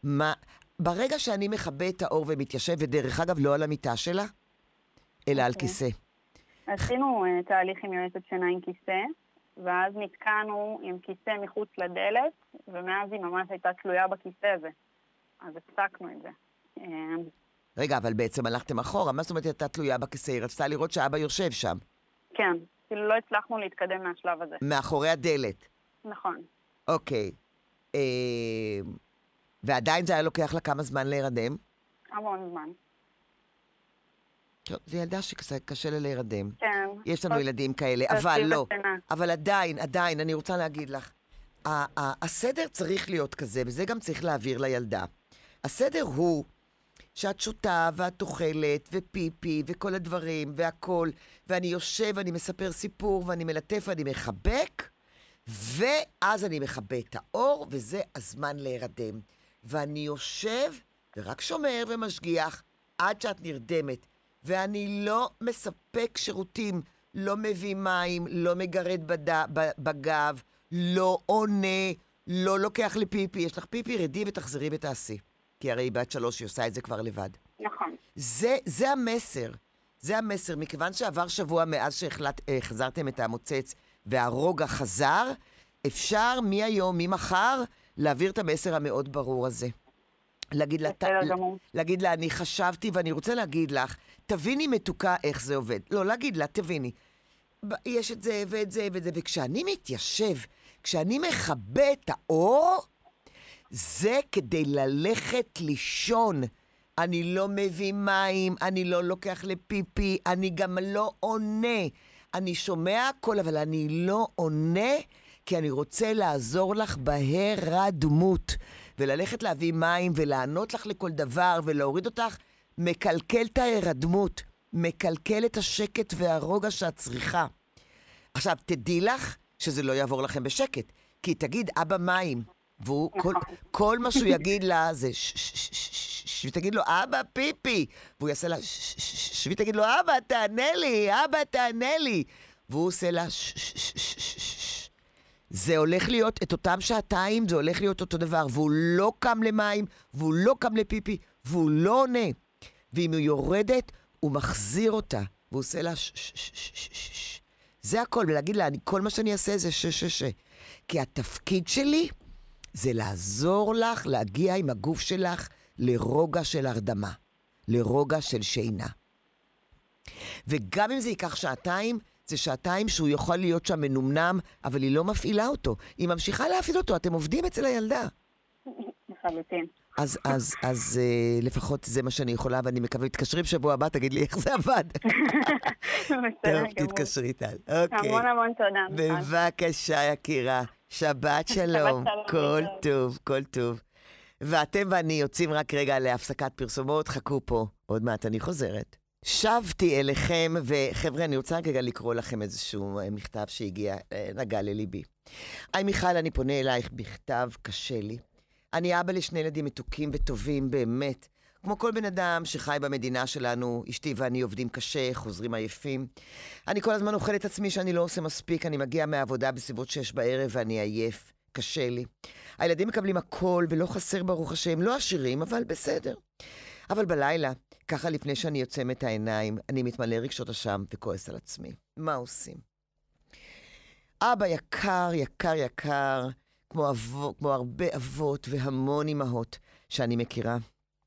ברגע שאני מכבה את האור ומתיישב, ודרך אגב לא על המיטה שלה, אלא על כיסא. עשינו תהליך עם יועצת שינה עם כיסא, ואז נתקענו עם כיסא מחוץ לדלת, ומאז היא ממש הייתה תלויה בכיסא הזה. אז הפסקנו את זה. רגע, אבל בעצם הלכתם אחורה. מה זאת אומרת הייתה תלויה בכיסא? היא רצתה לראות שאבא יושב שם. כן, כאילו לא הצלחנו להתקדם מהשלב הזה. מאחורי הדלת. נכון. אוקיי. ועדיין זה היה לוקח לה כמה זמן להירדם? המון זמן. טוב, זה ילדה שקשה לה להירדם. כן. יש לנו ילדים כאלה, אבל לא. אבל עדיין, אני רוצה להגיד לך, הסדר צריך להיות כזה, וזה גם צריך להעביר לילדה. הסדר הוא שאת שותה ואת אוכלת ופיפי וכל הדברים והכל, ואני יושב, אני מספר סיפור ואני מלטף ואני מחבק, ואז אני מכבה את האור, וזה הזמן להירדם. ואני יושב ורק שומר ומשגיח עד שאת נרדמת. ואני לא מספק שירותים, לא מביא מים, לא מגרד בגב, לא עונה, לא לוקח לפיפי. יש לך פיפי, רדי ותחזרי ותעשי. כי הרי היא בת 3, היא עושה את זה כבר לבד. נכון. זה המסר. זה המסר. מכיוון שעבר שבוע מאז שהחזרתם את המוצץ והרוגע חזר, אפשר מהיום, ממחר, להעביר את המסר המאוד ברור הזה. להגיד לה, אני חשבתי ואני רוצה להגיד לך, תביני מתוקה איך זה עובד. לא, להגיד לה, תביני. יש את זה ואת זה ואת זה, וכשאני מתיישב, כשאני מכבה את האור, זה כדי ללכת לישון. אני לא מביא מים, אני לא לוקח לפיפי, אני גם לא עונה. אני שומע הכל, אבל אני לא עונה, כי אני רוצה לעזור לך בהירדמות. וללכת להביא מים ולענות לך לכל דבר ולהוריד אותך, מקלקל את ההירדמות, מקלקל את השקט והרוגע שאת צריכה. עכשיו, תדעי לך שזה לא יעבור לכם בשקט, כי תגיד, אבא מים, והוא, כל מה שהוא יגיד לה זה ותגיד לו, אבא פיפי, והוא יעשה לה ותגיד לו, אבא תענה לי, והוא עושה לה זה הולך להיות, את אותם שעתיים, זה הולך להיות אותו דבר, והוא לא קם למים, והוא לא קם לפיפי, והוא לא עונה. ואם הוא יורדת, הוא מחזיר אותה, והוא עושה לה זה הכל, ולהגיד לה, כל מה שאני אעשה זה כי התפקיד שלי זה לעזור לך להגיע עם הגוף שלך לרוגע של הרדמה, לרוגע של שינה. וגם אם זה ייקח שעתיים, זה שעתיים שהוא יכול להיות שם מנומנם, אבל היא לא מפעילה אותו. היא ממשיכה להפעיל אותו, אתם עובדים אצל הילדה. לחלוטין. אז לפחות זה מה שאני יכולה, ואני מקווה, תתקשרי בשבוע הבא, תגיד לי איך זה עבד. טוב, תתקשרי טל. המון המון תודה. בבקשה, יקירה. שבת שלום. כל טוב, כל טוב. ואתם ואני יוצאים רק רגע להפסקת פרסומות, חכו פה, עוד מעט אני חוזרת. שבתי אליכם, וחבר'ה, אני רוצה רגע לקרוא לכם איזשהו מכתב שהגיע, נגע לליבי. היי מיכל, אני פונה אלייך בכתב, קשה לי. אני אבא לשני ילדים מתוקים וטובים באמת. כמו כל בן אדם שחי במדינה שלנו, אשתי ואני עובדים קשה, חוזרים עייפים. אני כל הזמן אוכל את עצמי שאני לא עושה מספיק, אני מגיע מהעבודה בסביבות 6 בערב ואני עייף, קשה לי. הילדים מקבלים הכל ולא חסר ברוך השם, לא עשירים, אבל בסדר. אבל בלילה, ככה לפני שאני יוצא את העיניים, אני מתמלא רגשות אשם וכועס על עצמי. מה עושים? אבא יקר, יקר, יקר, כמו הרבה אבות והמון אמהות שאני מכירה.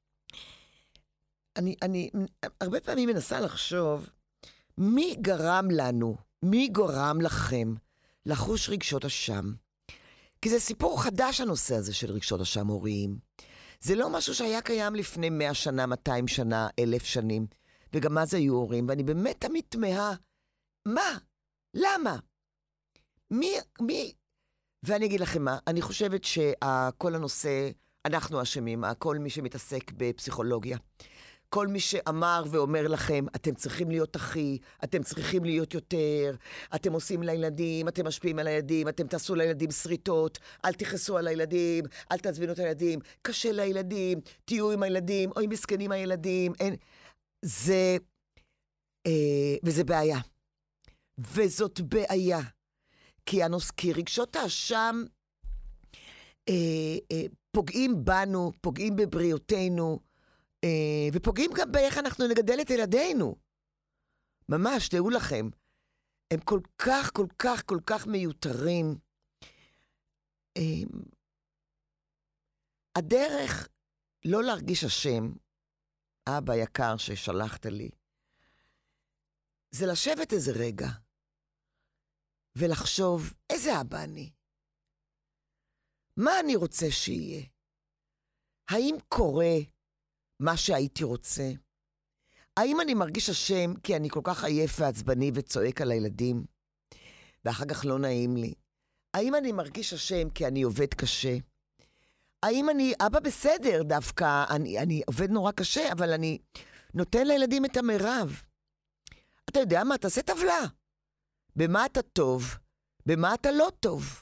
אני הרבה פעמים מנסה לחשוב, מי גרם לנו, מי גורם לכם לחוש רגשות אשם? כי זה סיפור חדש הנושא הזה של רגשות אשם הוריים. זה לא משהו שהיה קיים לפני 100 שנה, 200 שנה, 1000 שנים. וגם אז היו הורים, ואני באמת תמיד תמהה, מה? למה? מי? ואני אגיד לכם מה, אני חושבת שכל הנושא, אנחנו אשמים, כל מי שמתעסק בפסיכולוגיה, כל מי שאמר ואומר לכם, אתם צריכים להיות אחי, אתם צריכים להיות יותר, אתם עושים לילדים, אתם משפיעים על הילדים, אתם תעשו לילדים שריטות, אל תכעסו על הילדים, אל תעצבנו את הילדים, קשה לילדים, תהיו עם הילדים, אוי מסכנים הילדים, זה, וזה בעיה. וזאת בעיה. כי רגשות האשם פוגעים בנו, פוגעים בבריאותנו, ופוגעים גם באיך אנחנו נגדל את ילדינו. ממש, תראו לכם, הם כל כך, כל כך, כל כך מיותרים. הדרך לא להרגיש אשם, אבא יקר ששלחת לי, זה לשבת איזה רגע, ולחשוב, איזה אבא אני? מה אני רוצה שיהיה? האם קורה מה שהייתי רוצה? האם אני מרגיש אשם כי אני כל כך עייף ועצבני וצועק על הילדים, ואחר כך לא נעים לי? האם אני מרגיש אשם כי אני עובד קשה? האם אני, אבא בסדר דווקא, אני עובד נורא קשה, אבל אני נותן לילדים את המרב. אתה יודע מה? תעשה טבלה. במה אתה טוב? במה אתה לא טוב?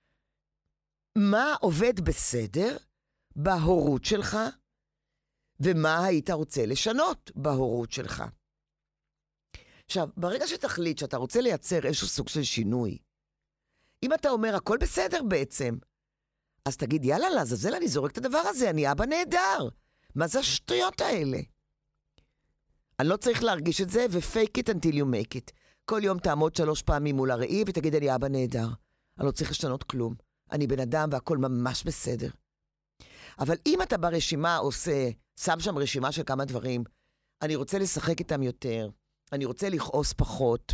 מה עובד בסדר בהורות שלך? ומה היית רוצה לשנות בהורות שלך? עכשיו, ברגע שתחליט שאתה רוצה לייצר איזשהו סוג של שינוי, אם אתה אומר, הכל בסדר בעצם, אז תגיד, יאללה, לעזאזל, אני זורק את הדבר הזה, אני אבא נהדר. מה זה השטויות האלה? אני לא צריך להרגיש את זה, ו-fake it until you make it. כל יום תעמוד 3 פעמים מול הראי, ותגיד, אני אבא נהדר. אני לא צריך לשנות כלום. אני בן אדם והכל ממש בסדר. אבל אם אתה ברשימה שם שם רשימה של כמה דברים, אני רוצה לשחק איתם יותר, אני רוצה לכעוס פחות,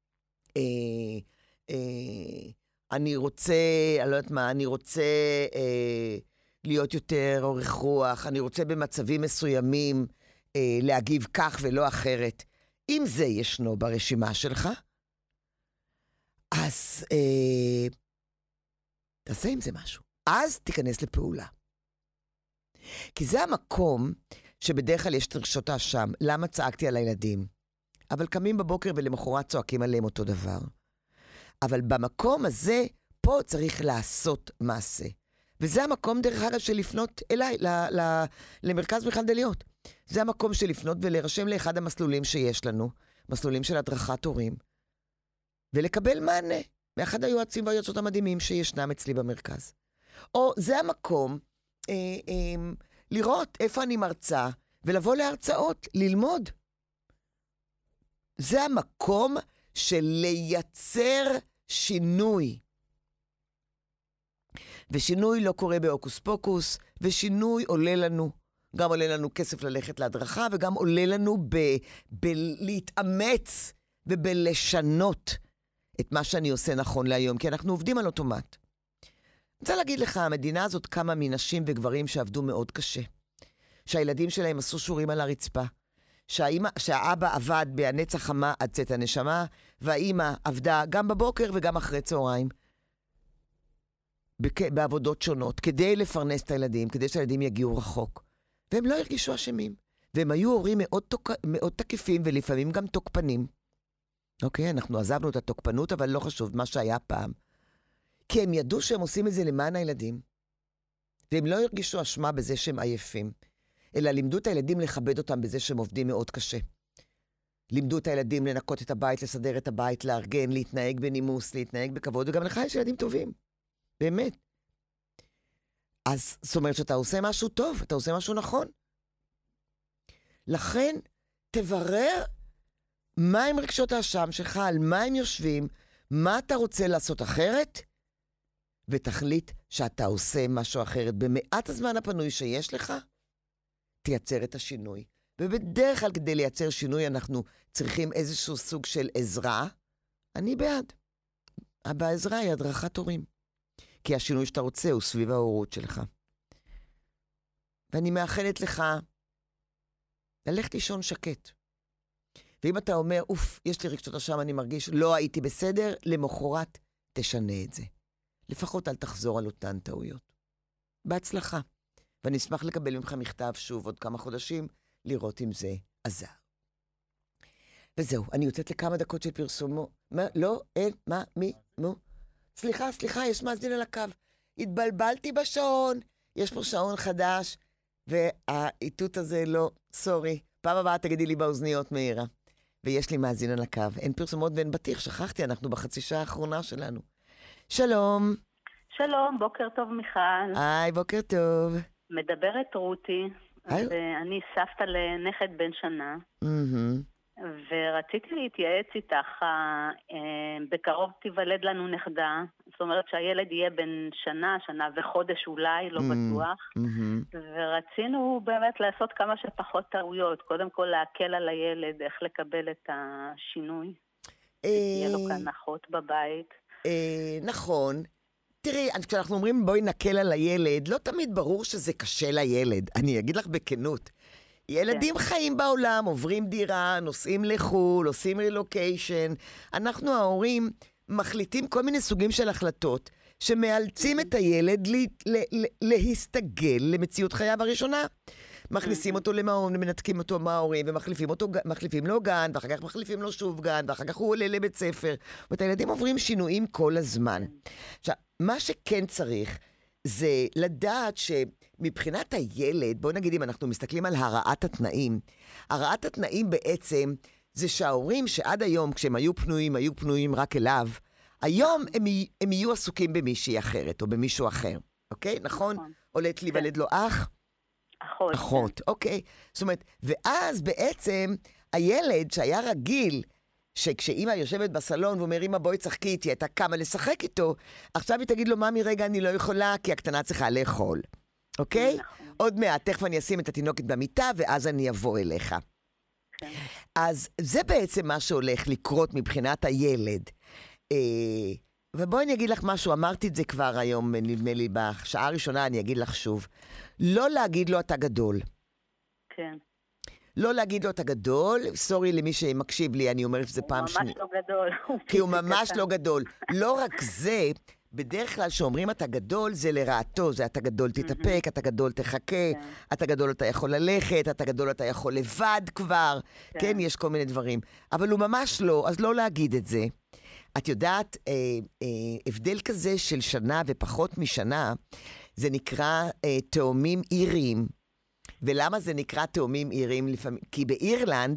אני רוצה, אני לא יודעת מה, אני רוצה להיות יותר אורך רוח, אני רוצה במצבים מסוימים להגיב כך ולא אחרת. אם זה ישנו ברשימה שלך, אז תעשה עם זה משהו. אז תיכנס לפעולה. כי זה המקום שבדרך כלל יש את רגשות האשם. למה צעקתי על הילדים? אבל קמים בבוקר ולמחרת צועקים עליהם אותו דבר. אבל במקום הזה, פה צריך לעשות מעשה. וזה המקום דרך אגב של לפנות אליי, למרכז מיכל דליות. זה המקום של לפנות ולרשם לאחד המסלולים שיש לנו, מסלולים של הדרכת הורים, ולקבל מענה מאחד היועצים והיועצות המדהימים שישנם אצלי במרכז. או זה המקום לראות איפה אני מרצה, ולבוא להרצאות, ללמוד. זה המקום של לייצר שינוי. ושינוי לא קורה באוקוס פוקוס, ושינוי עולה לנו. גם עולה לנו כסף ללכת להדרכה, וגם עולה לנו בלהתאמץ ובלשנות את מה שאני עושה נכון להיום, כי אנחנו עובדים על אוטומט. רוצה להגיד לך, המדינה הזאת קמה מנשים וגברים שעבדו מאוד קשה. שהילדים שלהם עשו שורים על הרצפה. שהאבא עבד בהנץ החמה עד צאת הנשמה, והאימא עבדה גם בבוקר וגם אחרי צהריים. בעבודות שונות, כדי לפרנס את הילדים, כדי שהילדים יגיעו רחוק. והם לא הרגישו אשמים. והם היו הורים מאוד תקיפים ולפעמים גם תוקפנים. אוקיי, אנחנו עזבנו את התוקפנות, אבל לא חשוב מה שהיה פעם. כי הם ידעו שהם עושים את זה למען הילדים. והם לא הרגישו אשמה בזה שהם עייפים. אלא לימדו את הילדים לכבד אותם בזה שהם עובדים מאוד קשה. לימדו את הילדים לנקות את הבית, לסדר את הבית, לארגן, להתנהג בנימוס, להתנהג בכבוד, וגם לך יש ילדים טובים. באמת. אז זאת אומרת שאתה עושה משהו טוב, אתה עושה משהו נכון. לכן, תברר מה עם רגשות האשם שלך, על מה הם יושבים, מה אתה רוצה לעשות אחרת, ותחליט שאתה עושה משהו אחרת. במעט הזמן הפנוי שיש לך, תייצר את השינוי. ובדרך כלל כדי לייצר שינוי אנחנו צריכים איזשהו סוג של עזרה. אני בעד. העזרה היא הדרכת הורים. כי השינוי שאתה רוצה הוא סביב ההורות שלך. ואני מאחלת לך ללכת לישון שקט. ואם אתה אומר, יש לי רגשות אשם, אני מרגיש, לא הייתי בסדר, למחרת תשנה את זה. לפחות אל תחזור על אותן טעויות. בהצלחה. ואני אשמח לקבל ממך מכתב שוב עוד כמה חודשים, לראות אם זה עזר. וזהו, אני יוצאת לכמה דקות של פרסומו. מה? לא? אין? מה? מי? נו? סליחה, יש מאזין על הקו. התבלבלתי בשעון. יש פה שעון חדש, והאיתות הזה לא, סורי. פעם הבאה תגידי לי באוזניות מהירה. ויש לי מאזין על הקו. אין פרסומות ואין בטיח, שכחתי, אנחנו בחצי שעה האחרונה שלנו. שלום. שלום, בוקר טוב מיכל. היי, בוקר טוב. מדברת רותי, ואני סבתא לנכד בן שנה, ורציתי להתייעץ איתך, בקרוב תיוולד לנו נכדה, זאת אומרת שהילד יהיה בן שנה וחודש אולי, לא בטוח, ורצינו באמת לעשות כמה שפחות טעויות, קודם כל להקל על הילד, איך לקבל את השינוי, יהיה לו כאן אחות בבית. נכון. תראי, כשאנחנו אומרים בואי נקל על הילד, לא תמיד ברור שזה קשה לילד. אני אגיד לך בכנות. ילדים חיים בעולם, עוברים דירה, נוסעים לחול, עושים רילוקיישן. אנחנו ההורים מחליטים כל מיני סוגים של החלטות, שמאלצים את הילד להסתגל למציאות חייו הראשונה. מכניסים אותו למעון, מנתקים אותו מההורים, ומחליפים לו גן, ואחר כך מחליפים לו שוב גן, ואחר כך הוא עולה לבית ספר. ואת הילדים עוברים שינויים כל הזמן. עכשיו, מה שכן צריך, זה לדעת שמבחינת הילד, בואו נגיד אם אנחנו מסתכלים על הרעת התנאים, הרעת התנאים בעצם זה שההורים שעד היום, כשהם היו פנויים רק אליו, היום הם יהיו עסוקים במישהי אחרת, או במישהו אחר. אוקיי? נכון? הולדת להיוולד לו אח? אחות, אוקיי. זאת אומרת, ואז בעצם הילד שהיה רגיל, שכשאמא יושבת בסלון ואומר, אמא בואי צחקי איתי, הייתה קמה לשחק איתו, עכשיו היא תגיד לו, ממי רגע אני לא יכולה, כי הקטנה צריכה לאכול. אוקיי? עוד מעט, תכף אני אשים את התינוקת במיטה, ואז אני אבוא אליך. אז זה בעצם מה שהולך לקרות מבחינת הילד. ובואי אני אגיד לך משהו, אמרתי את זה כבר היום, נדמה לי, בשעה הראשונה אני אגיד לך שוב. לא להגיד לו אתה גדול. כן. לא להגיד לו אתה גדול, סורי למי שמקשיב לי, אני אומרת שזה פעם שנייה. הוא ממש לא גדול. כי הוא ממש לא גדול. לא רק זה, בדרך כלל שאומרים אתה גדול, זה לרעתו, זה אתה גדול תתאפק, אתה גדול תחכה, אתה גדול אתה יכול ללכת, אתה גדול אתה יכול לבד כבר, כן, יש כל מיני דברים. אבל הוא ממש לא, אז לא להגיד את זה. את יודעת, הבדל כזה של שנה ופחות משנה, זה נקרא תאומים איריים. ולמה זה נקרא תאומים איריים לפעמים? כי באירלנד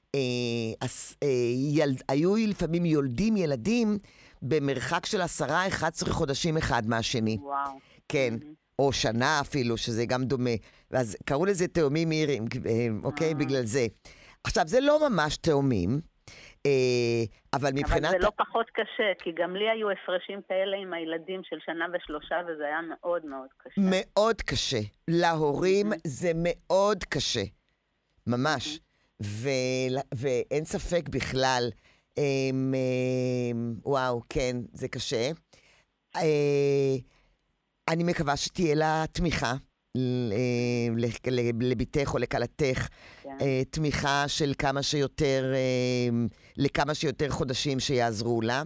היו לפעמים יולדים ילדים במרחק של 10-11 חודשים אחד מהשני. וואו. כן, או שנה אפילו, שזה גם דומה. ואז קראו לזה תאומים איריים, אוקיי? בגלל זה. עכשיו, זה לא ממש תאומים, אבל מבחינת... אבל זה לא פחות קשה, כי גם לי היו הפרשים כאלה עם הילדים של שנה ושלושה, וזה היה מאוד מאוד קשה. מאוד קשה. להורים זה מאוד קשה. ממש. ואין ספק בכלל, וואו, כן, זה קשה. אני מקווה שתהיה לה תמיכה. לביתך או לקלתך, תמיכה של כמה שיותר, לכמה שיותר חודשים שיעזרו לה.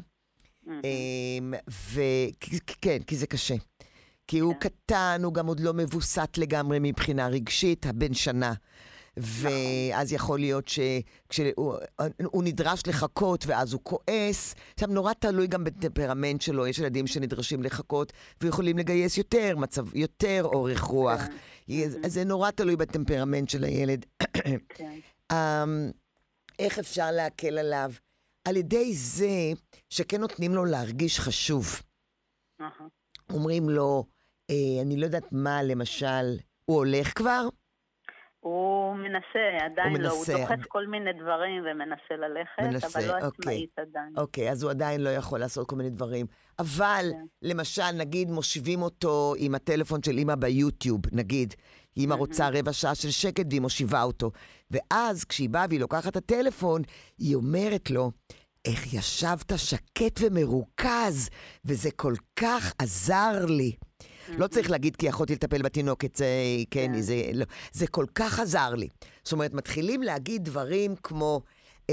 וכן, כי זה קשה. כי הוא קטן, הוא גם עוד לא מבוסת לגמרי מבחינה רגשית, הבן שנה. ואז יכול להיות שכשהוא נדרש לחכות ואז הוא כועס. עכשיו נורא תלוי גם בטמפרמנט שלו, יש ילדים שנדרשים לחכות ויכולים לגייס יותר אורך רוח. אז זה נורא תלוי בטמפרמנט של הילד. איך אפשר להקל עליו? על ידי זה שכן נותנים לו להרגיש חשוב. אומרים לו, אני לא יודעת מה, למשל, הוא הולך כבר? הוא מנסה, עדיין לא, הוא דוחף כל מיני דברים ומנסה ללכת, אבל לא עצמאית עדיין. אוקיי, אז הוא עדיין לא יכול לעשות כל מיני דברים. אבל, למשל, נגיד, מושיבים אותו עם הטלפון של אמא ביוטיוב, נגיד, אמא רוצה רבע שעה של שקט והיא מושיבה אותו. ואז, כשהיא באה והיא לוקחת את הטלפון, היא אומרת לו, איך ישבת שקט ומרוכז, וזה כל כך עזר לי. לא צריך להגיד כי יכולתי לטפל בתינוקת, זה כל כך עזר לי. זאת אומרת, מתחילים להגיד דברים כמו,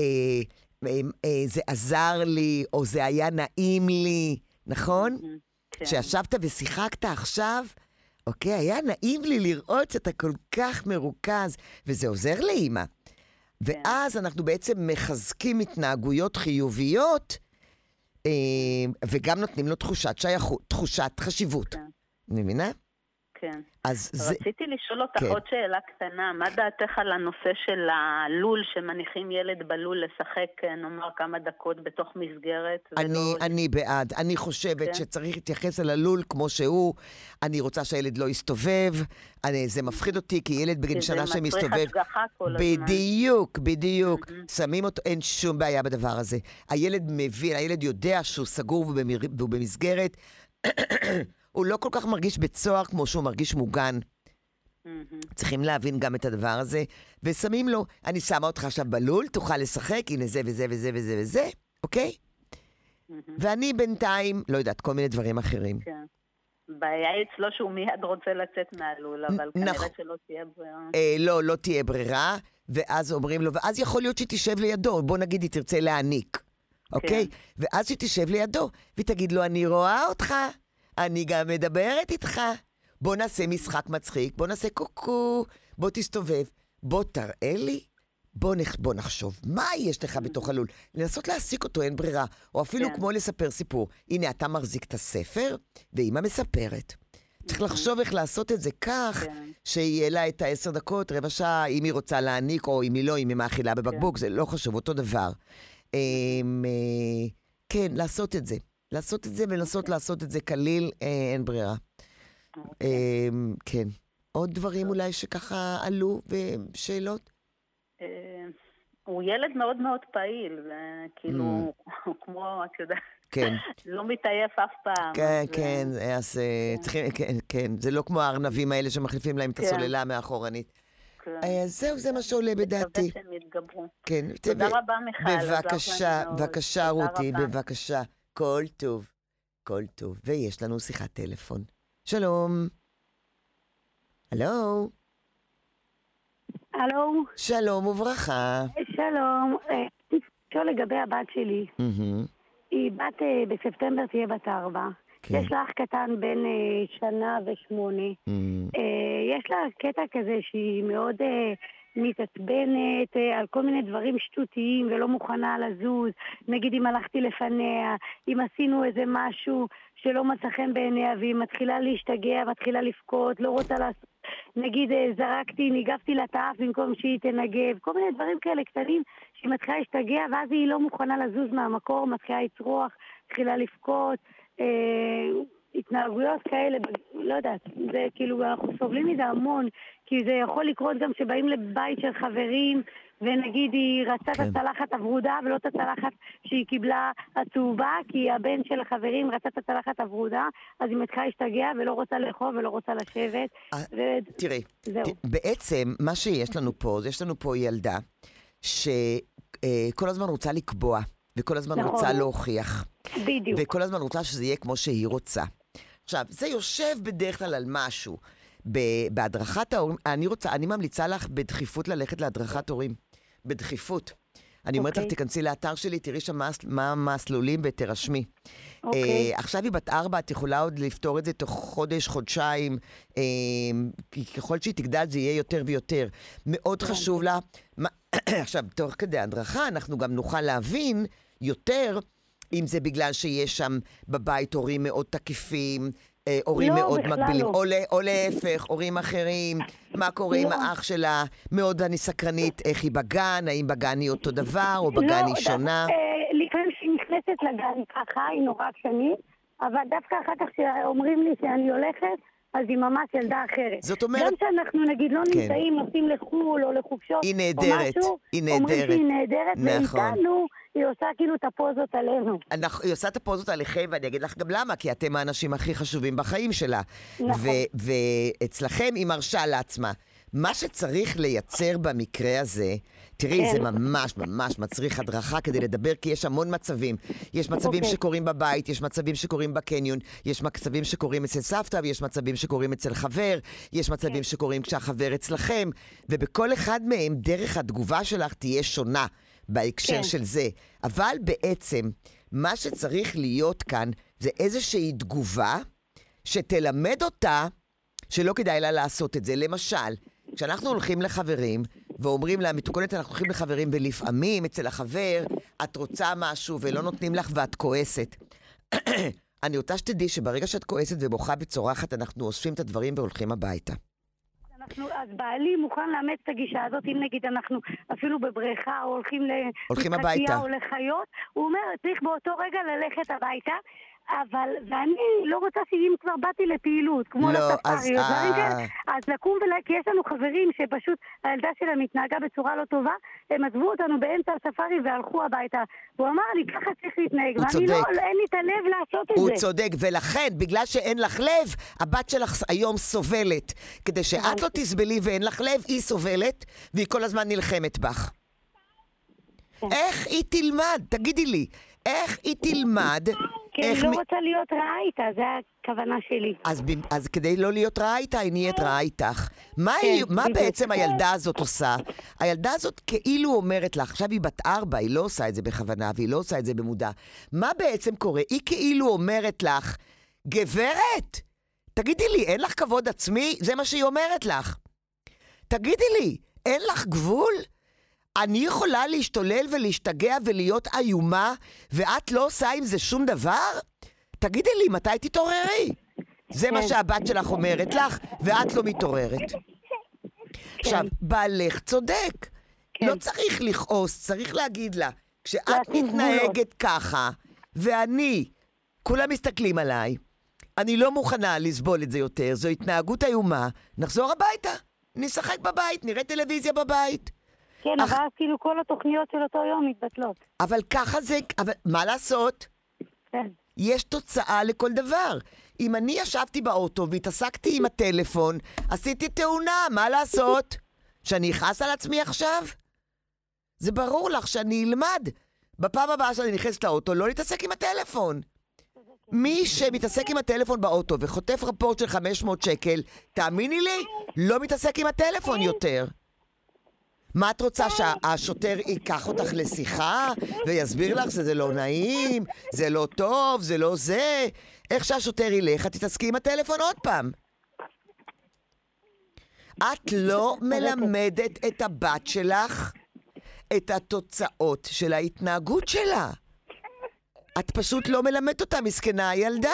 זה עזר לי, או זה היה נעים לי, נכון? שישבת ושיחקת עכשיו, אוקיי, היה נעים לי לראות שאתה כל כך מרוכז, וזה עוזר לאמא. ואז אנחנו בעצם מחזקים התנהגויות חיוביות, וגם נותנים לו תחושת שייכות, תחושת חשיבות. אני מבינה? כן. אז רציתי לשאול אותך עוד שאלה קטנה. מה דעתך על הנושא של הלול, שמניחים ילד בלול לשחק, נאמר, כמה דקות בתוך מסגרת? אני בעד. אני חושבת שצריך להתייחס על הלול כמו שהוא. אני רוצה שהילד לא יסתובב. זה מפחיד אותי, כי ילד בגיל שנה שמסתובב... זה מצריך השגחה כל הזמן. בדיוק. שמים אותו, אין שום בעיה בדבר הזה. הילד מבין, הילד יודע שהוא סגור והוא במסגרת. הוא לא כל כך מרגיש בצוהר כמו שהוא מרגיש מוגן. צריכים להבין גם את הדבר הזה, ושמים לו, אני שמה אותך עכשיו בלול, תוכל לשחק, הנה זה וזה וזה וזה וזה, אוקיי? ואני בינתיים, לא יודעת, כל מיני דברים אחרים. כן. בעיה אצלו שהוא מיד רוצה לצאת מהלול, אבל כנראה שלא תהיה ברירה. לא תהיה ברירה, ואז אומרים לו, ואז יכול להיות שתשב לידו, בוא נגיד, היא תרצה להעניק, אוקיי? ואז שתשב לידו, ותגיד לו, אני רואה אותך, אני גם מדברת איתך. בוא נעשה משחק מצחיק, בוא נעשה קוקו, בוא תסתובב, בוא תראה לי, בוא נחשוב, מה יש לך בתוך הלול? לנסות להסיק אותו, אין ברירה. או אפילו כמו לספר סיפור. הנה, אתה מחזיק את הספר, ואמא מספרת. צריך לחשוב איך לעשות את זה כך, שיהיה לה את 10 דקות, רבע שעה, אם היא רוצה להעניק, או אם היא לא, אם היא מאכילה בבקבוק, זה לא חשוב, אותו דבר. כן, לעשות את זה. לעשות את זה ולנסות לעשות את זה כליל, אין ברירה. כן. עוד דברים אולי שככה עלו ושאלות? הוא ילד מאוד מאוד פעיל, וכאילו, כמו, את יודעת, לא מתעייף אף פעם. כן, אז צריכים, כן, זה לא כמו הארנבים האלה שמחליפים להם את הסוללה מאחורנית. זה מה שעולה בדעתי. מקווה שהם יתגברו. כן. תודה רבה, מיכל. בבקשה, רותי, בבקשה. כל טוב. ויש לנו שיחת טלפון. שלום. הלו. שלום וברכה. שלום. שואל לגבי הבת שלי. היא בספטמבר תהיה בת 4. יש לה אח קטן בין 1 שנה ו8. יש לה קטע כזה שהיא מאוד מתעצבנת על כל מיני דברים שטותיים ולא מוכנה לזוז. נגיד אם הלכתי לפניה, אם עשינו איזה משהו שלא מצא חן בעיניה והיא מתחילה להשתגע, מתחילה לפקות, לא רוצה לעשות. נגיד ניגבתי לטף במקום שהיא תנגב, כל מיני דברים כאלה קטנים שהיא מתחילה להשתגע ואז היא לא מוכנה לזוז מהמקור, מתחילה לצרוח, מתחילה לפקות. התנהגויות כאלה, לא יודעת, זה כאילו אנחנו סובלים מזה המון, כי זה יכול לקרות גם שבאים לבית של חברים, ונגיד היא רצה את הצלחת הוורודה ולא את הצלחת שהיא קיבלה הצהובה, כי הבן של החברים רצה את הצלחת הוורודה, אז היא מתחילה להשתגע ולא רוצה לאכול ולא רוצה לשבת. תראי, בעצם מה שיש לנו פה, יש לנו פה ילדה שכל הזמן רוצה לקבוע, וכל הזמן רוצה להוכיח. בדיוק. וכל הזמן רוצה שזה יהיה כמו שהיא רוצה. עכשיו, זה יושב בדרך כלל על משהו. בהדרכת ההורים, אני ממליצה לך בדחיפות ללכת להדרכת הורים. בדחיפות. אני אומרת לך, תיכנסי לאתר שלי, תראי שם מה המסלולים ותרשמי. עכשיו היא בת 4, את יכולה עוד לפתור את זה תוך חודש, חודשיים, ככל שהיא תגדל זה יהיה יותר ויותר. מאוד חשוב לה. עכשיו, תוך כדי הדרכה, אנחנו גם נוכל להבין יותר, אם זה בגלל שיש שם בבית הורים מאוד תקיפים, הורים מאוד מגבילים, או להפך, הורים אחרים, מה קורה עם האח שלה, מאוד אני סקרנית, איך היא בגן, האם בגן היא אותו דבר, או בגן היא שונה? לפעמים שהיא נכנסת לגן ככה, היא נורא קשנית, אבל דווקא אחר כך שאומרים לי שאני הולכת, אז היא ממש ילדה אחרת. זאת אומרת... גם שאנחנו נגיד לא נמצאים, נוסעים לחול או לחופשות, היא נהדרת, היא נהדרת. אומרים שהיא נהדרת, ואיתנו היא עושה כאילו את הפוזות עלינו. היא עושה את הפוזות עליכם, ואני אגיד לך גם למה, כי אתם האנשים הכי חשובים בחיים שלה. נכון. ואצלכם היא מרשה לעצמה. מה שצריך לייצר במקרה הזה, תראי, זה ממש ממש מצריך הדרכה כדי לדבר, כי יש המון מצבים. יש מצבים שקורים בבית, יש מצבים שקורים בקניון, יש מצבים שקורים אצל סבתא, ויש מצבים שקורים אצל חבר, יש מצבים שקורים כשהחבר אצלכם, ובכל אחד מהם דרך התגובה שלך תהיה שונה בהקשר של זה. אבל בעצם, מה שצריך להיות כאן, זה איזושהי תגובה שתלמד אותה שלא כדאי לה לעשות את זה. למשל, כשאנחנו הולכים לחברים, ואומרים לה, מתוקנת אנחנו הולכים לחברים, ולפעמים אצל החבר, את רוצה משהו ולא נותנים לך ואת כועסת. אני רוצה שתדעי שברגע שאת כועסת ובוכה בצורחת, אנחנו אוספים את הדברים והולכים הביתה. אז בעלי מוכן לאמץ את הגישה הזאת, אם נגיד אנחנו אפילו בבריכה או הולכים הביתה או לחיות, הוא אומר, צריך באותו רגע ללכת הביתה, אבל, ואני לא רוצה שאם כבר באתי לפעילות, כמו לספארי, אז לקום כי יש לנו חברים שפשוט הילדה שלהם התנהגה בצורה לא טובה, הם עזבו אותנו באמצע הספארי והלכו הביתה. הוא אמר לי, ככה צריך להתנהג, ואני לא, אין לי את הלב לעשות את זה. הוא צודק, ולכן, בגלל שאין לך לב, הבת שלך היום סובלת. כדי שאת לא תסבלי ואין לך לב, היא סובלת, והיא כל הזמן נלחמת בך. איך היא תלמד? תגידי לי, איך היא תלמד? כי אני לא רוצה להיות רעה איתה, זה הכוונה שלי. אז כדי לא להיות רעה איתה, היא נהיית רעה איתך. מה בעצם הילדה הזאת עושה? הילדה הזאת כאילו אומרת לך, עכשיו היא בת 4, היא לא עושה את זה בכוונה, והיא לא עושה את זה במודע. מה בעצם קורה? היא כאילו אומרת לך, גברת, תגידי לי, אין לך כבוד עצמי? זה מה שהיא אומרת לך. תגידי לי, אין לך גבול? אני יכולה להשתולל ולהשתגע ולהיות איומה, ואת לא עושה עם זה שום דבר? תגידי לי, מתי תתעוררי? זה מה שהבת שלך אומרת לך, ואת לא מתעוררת. עכשיו, בעלך צודק. לא צריך לכעוס, צריך להגיד לה, כשאת מתנהגת ככה, ואני, כולם מסתכלים עליי, אני לא מוכנה לסבול את זה יותר, זו התנהגות איומה, נחזור הביתה, נשחק בבית, נראה טלוויזיה בבית. כן, אבל כאילו כל התוכניות של אותו יום מתבטלות. אבל ככה זה, אבל מה לעשות? כן. יש תוצאה לכל דבר. אם אני ישבתי באוטו והתעסקתי עם הטלפון, עשיתי תאונה, מה לעשות? שאני אכעס על עצמי עכשיו? זה ברור לך שאני אלמד. בפעם הבאה שאני נכנסת לאוטו, לא להתעסק עם הטלפון. מי שמתעסק עם הטלפון באוטו וחוטף רפורט של 500 שקל, תאמיני לי, לא מתעסק עם הטלפון יותר. מה את רוצה, שהשוטר ייקח אותך לשיחה ויסביר לך שזה לא נעים, זה לא טוב, זה לא זה? איך שהשוטר ילך, את תתעסקי עם הטלפון עוד פעם. את לא מלמדת את הבת שלך את התוצאות של ההתנהגות שלה. את פשוט לא מלמדת אותה, מסכנה הילדה.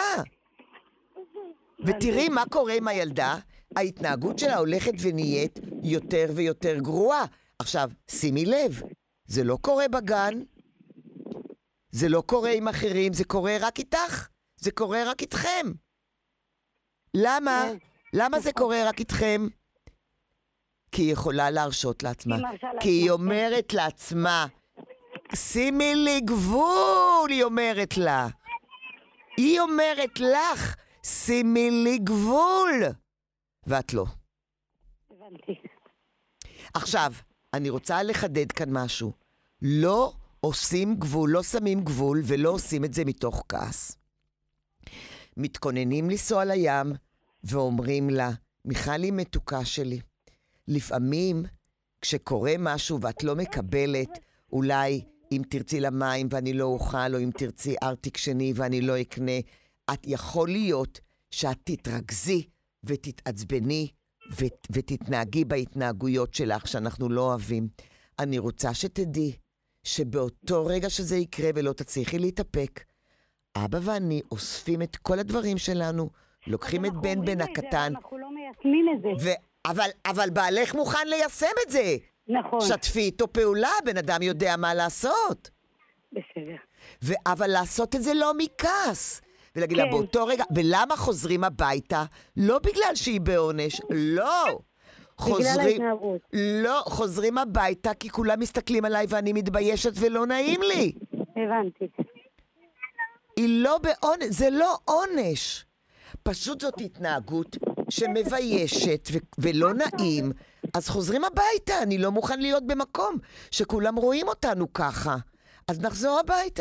ותראי מה קורה עם הילדה, ההתנהגות שלה הולכת ונהיית יותר ויותר גרועה. עכשיו, שימי לב, זה לא קורה בגן, זה לא קורה עם אחרים, זה קורה רק איתך, זה קורה רק איתכם. למה? למה זה קורה רק איתכם? כי היא יכולה להרשות לעצמה. כי היא אומרת לעצמה, שימי לי גבול, היא אומרת לה. היא אומרת לך, שימי לי גבול. ואת לא. הבנתי. עכשיו, אני רוצה לחדד כאן משהו. לא עושים גבול, לא שמים גבול, ולא עושים את זה מתוך כעס. מתכוננים לנסוע לים, ואומרים לה, מיכלי מתוקה שלי, לפעמים כשקורה משהו ואת לא מקבלת, אולי אם תרצי למים ואני לא אוכל, או אם תרצי ארטיק שני ואני לא אקנה, את יכול להיות שאת תתרכזי ותתעצבני ותתנהגי בהתנהגויות שלך שאנחנו לא אוהבים. אני רוצה שתדעי שבאותו רגע שזה יקרה ולא תצליחי להתאפק, אבא ואני אוספים את כל הדברים שלנו, לוקחים את בן הקטן. אנחנו לא מיישמים את זה. אבל בעלך מוכן ליישם את זה. נכון. שתפי איתו פעולה, בן אדם יודע מה לעשות. בסדר. אבל לעשות את זה לא מכעס. ולהגיד לה באותו רגע, ולמה חוזרים הביתה? לא בגלל שהיא בעונש, לא. בגלל ההתנהגות. לא, חוזרים הביתה כי כולם מסתכלים עליי ואני מתביישת ולא נעים לי. הבנתי. היא לא בעונש, זה לא עונש. פשוט זאת התנהגות שמביישת ולא נעים. אז חוזרים הביתה, אני לא מוכן להיות במקום שכולם רואים אותנו ככה. אז נחזור הביתה.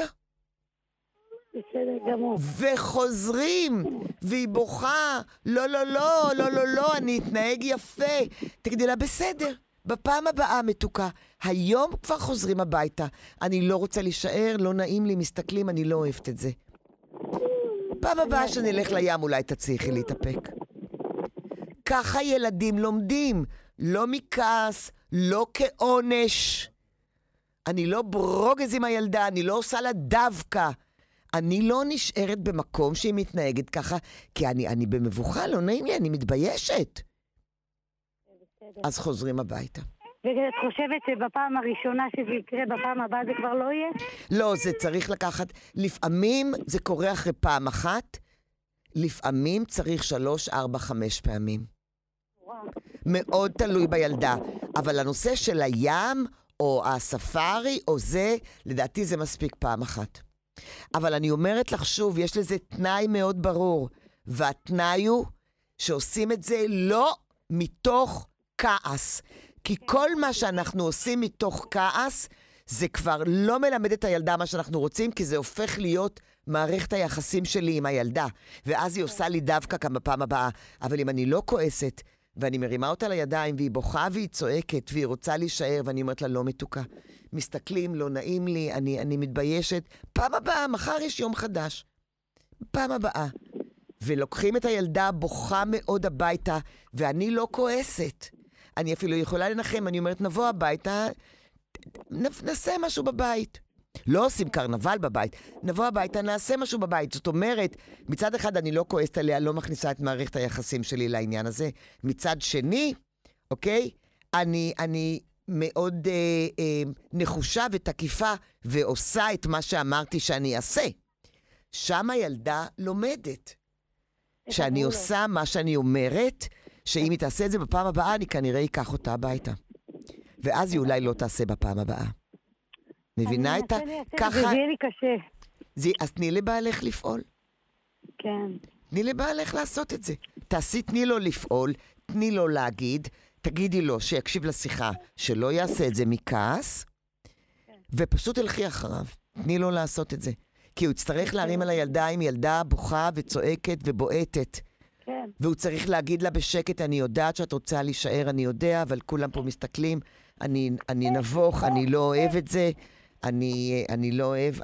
בסדר גמור. וחוזרים, והיא בוכה, לא, אני אתנהג יפה. תגידי לה, בסדר, בפעם הבאה מתוקה, היום כבר חוזרים הביתה. אני לא רוצה להישאר, לא נעים לי, מסתכלים, אני לא אוהבת את זה. פעם הבאה שנלך לים אולי תצליחי להתאפק. ככה ילדים לומדים, לא מכעס, לא כעונש. אני לא ברוגז עם הילדה, אני לא עושה לה דווקא. אני לא נשארת במקום שהיא מתנהגת ככה, כי אני במבוכה, לא נעים לי, אני מתביישת. אז חוזרים הביתה. ואת חושבת שבפעם הראשונה שזה יקרה, בפעם הבאה זה כבר לא יהיה? לא, זה צריך לקחת, לפעמים זה קורה אחרי פעם אחת, לפעמים צריך 3, 4, 5 פעמים. מאוד תלוי בילדה. אבל הנושא של הים, או הספארי, או זה, לדעתי זה מספיק פעם אחת. אבל אני אומרת לך שוב, יש לזה תנאי מאוד ברור, והתנאי הוא שעושים את זה לא מתוך כעס. כי כל מה שאנחנו עושים מתוך כעס, זה כבר לא מלמד את הילדה מה שאנחנו רוצים, כי זה הופך להיות מערכת היחסים שלי עם הילדה. ואז היא עושה לי דווקא כמה פעם הבאה. אבל אם אני לא כועסת, ואני מרימה אותה לידיים, והיא בוכה והיא צועקת, והיא רוצה להישאר, ואני אומרת לה, לא מתוקה. מסתכלים, לא נעים לי, אני מתביישת. פעם הבאה, מחר יש יום חדש. פעם הבאה. ולוקחים את הילדה בוכה מאוד הביתה, ואני לא כועסת. אני אפילו יכולה לנחם, אני אומרת, נבוא הביתה, נעשה משהו בבית. לא עושים קרנבל בבית, נבוא הביתה, נעשה משהו בבית. זאת אומרת, מצד אחד אני לא כועסת עליה, לא מכניסה את מערכת היחסים שלי לעניין הזה. מצד שני, אוקיי, אני מאוד נחושה ותקיפה, ועושה את מה שאמרתי שאני אעשה. שם הילדה לומדת. שאני עושה מה שאני אומרת, שאם היא תעשה את זה בפעם הבאה, אני כנראה אקח אותה הביתה. ואז היא אולי לא תעשה בפעם הבאה. מבינה את ה... ככה... זה יהיה לי קשה. אז תני לבעלך לפעול. כן. תני לבעלך לעשות את זה. תני לו לפעול, תני לו להגיד, תגידי לו שיקשיב לשיחה, שלא יעשה את זה מכעס, ופשוט הלכי אחריו. תני לו לעשות את זה. כי הוא יצטרך להרים על הילדה עם ילדה בוכה וצועקת ובועטת. כן. והוא צריך להגיד לה בשקט, אני יודעת שאת רוצה להישאר, אני יודע, אבל כולם פה מסתכלים, אני נבוך, אני לא אוהב את זה, אני לא אוהב,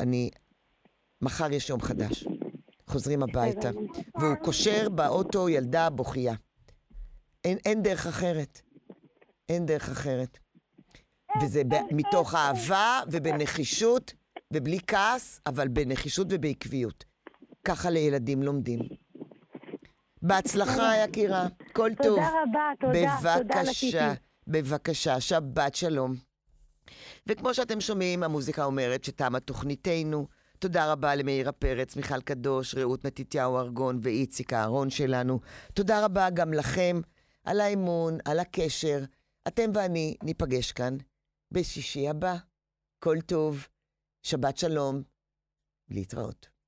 מחר יש יום חדש. חוזרים הביתה. והוא קושר באוטו ילדה בוכייה. אין דרך אחרת. אין דרך אחרת. וזה מתוך אהבה ובנחישות, ובלי כעס, אבל בנחישות ובעקביות. ככה לילדים לומדים. בהצלחה, יקירה. כל טוב. תודה רבה, בבקשה, בבקשה, שבת שלום. וכמו שאתם שומעים, המוזיקה אומרת שתמה תוכניתנו. תודה רבה למאירה פרץ, מיכל קדוש, רעות מתתיהו ארגון ואיציק הארון שלנו. תודה רבה גם לכם על האמון, על הקשר. אתם ואני ניפגש כאן בשישי הבא. כל טוב, שבת שלום, להתראות.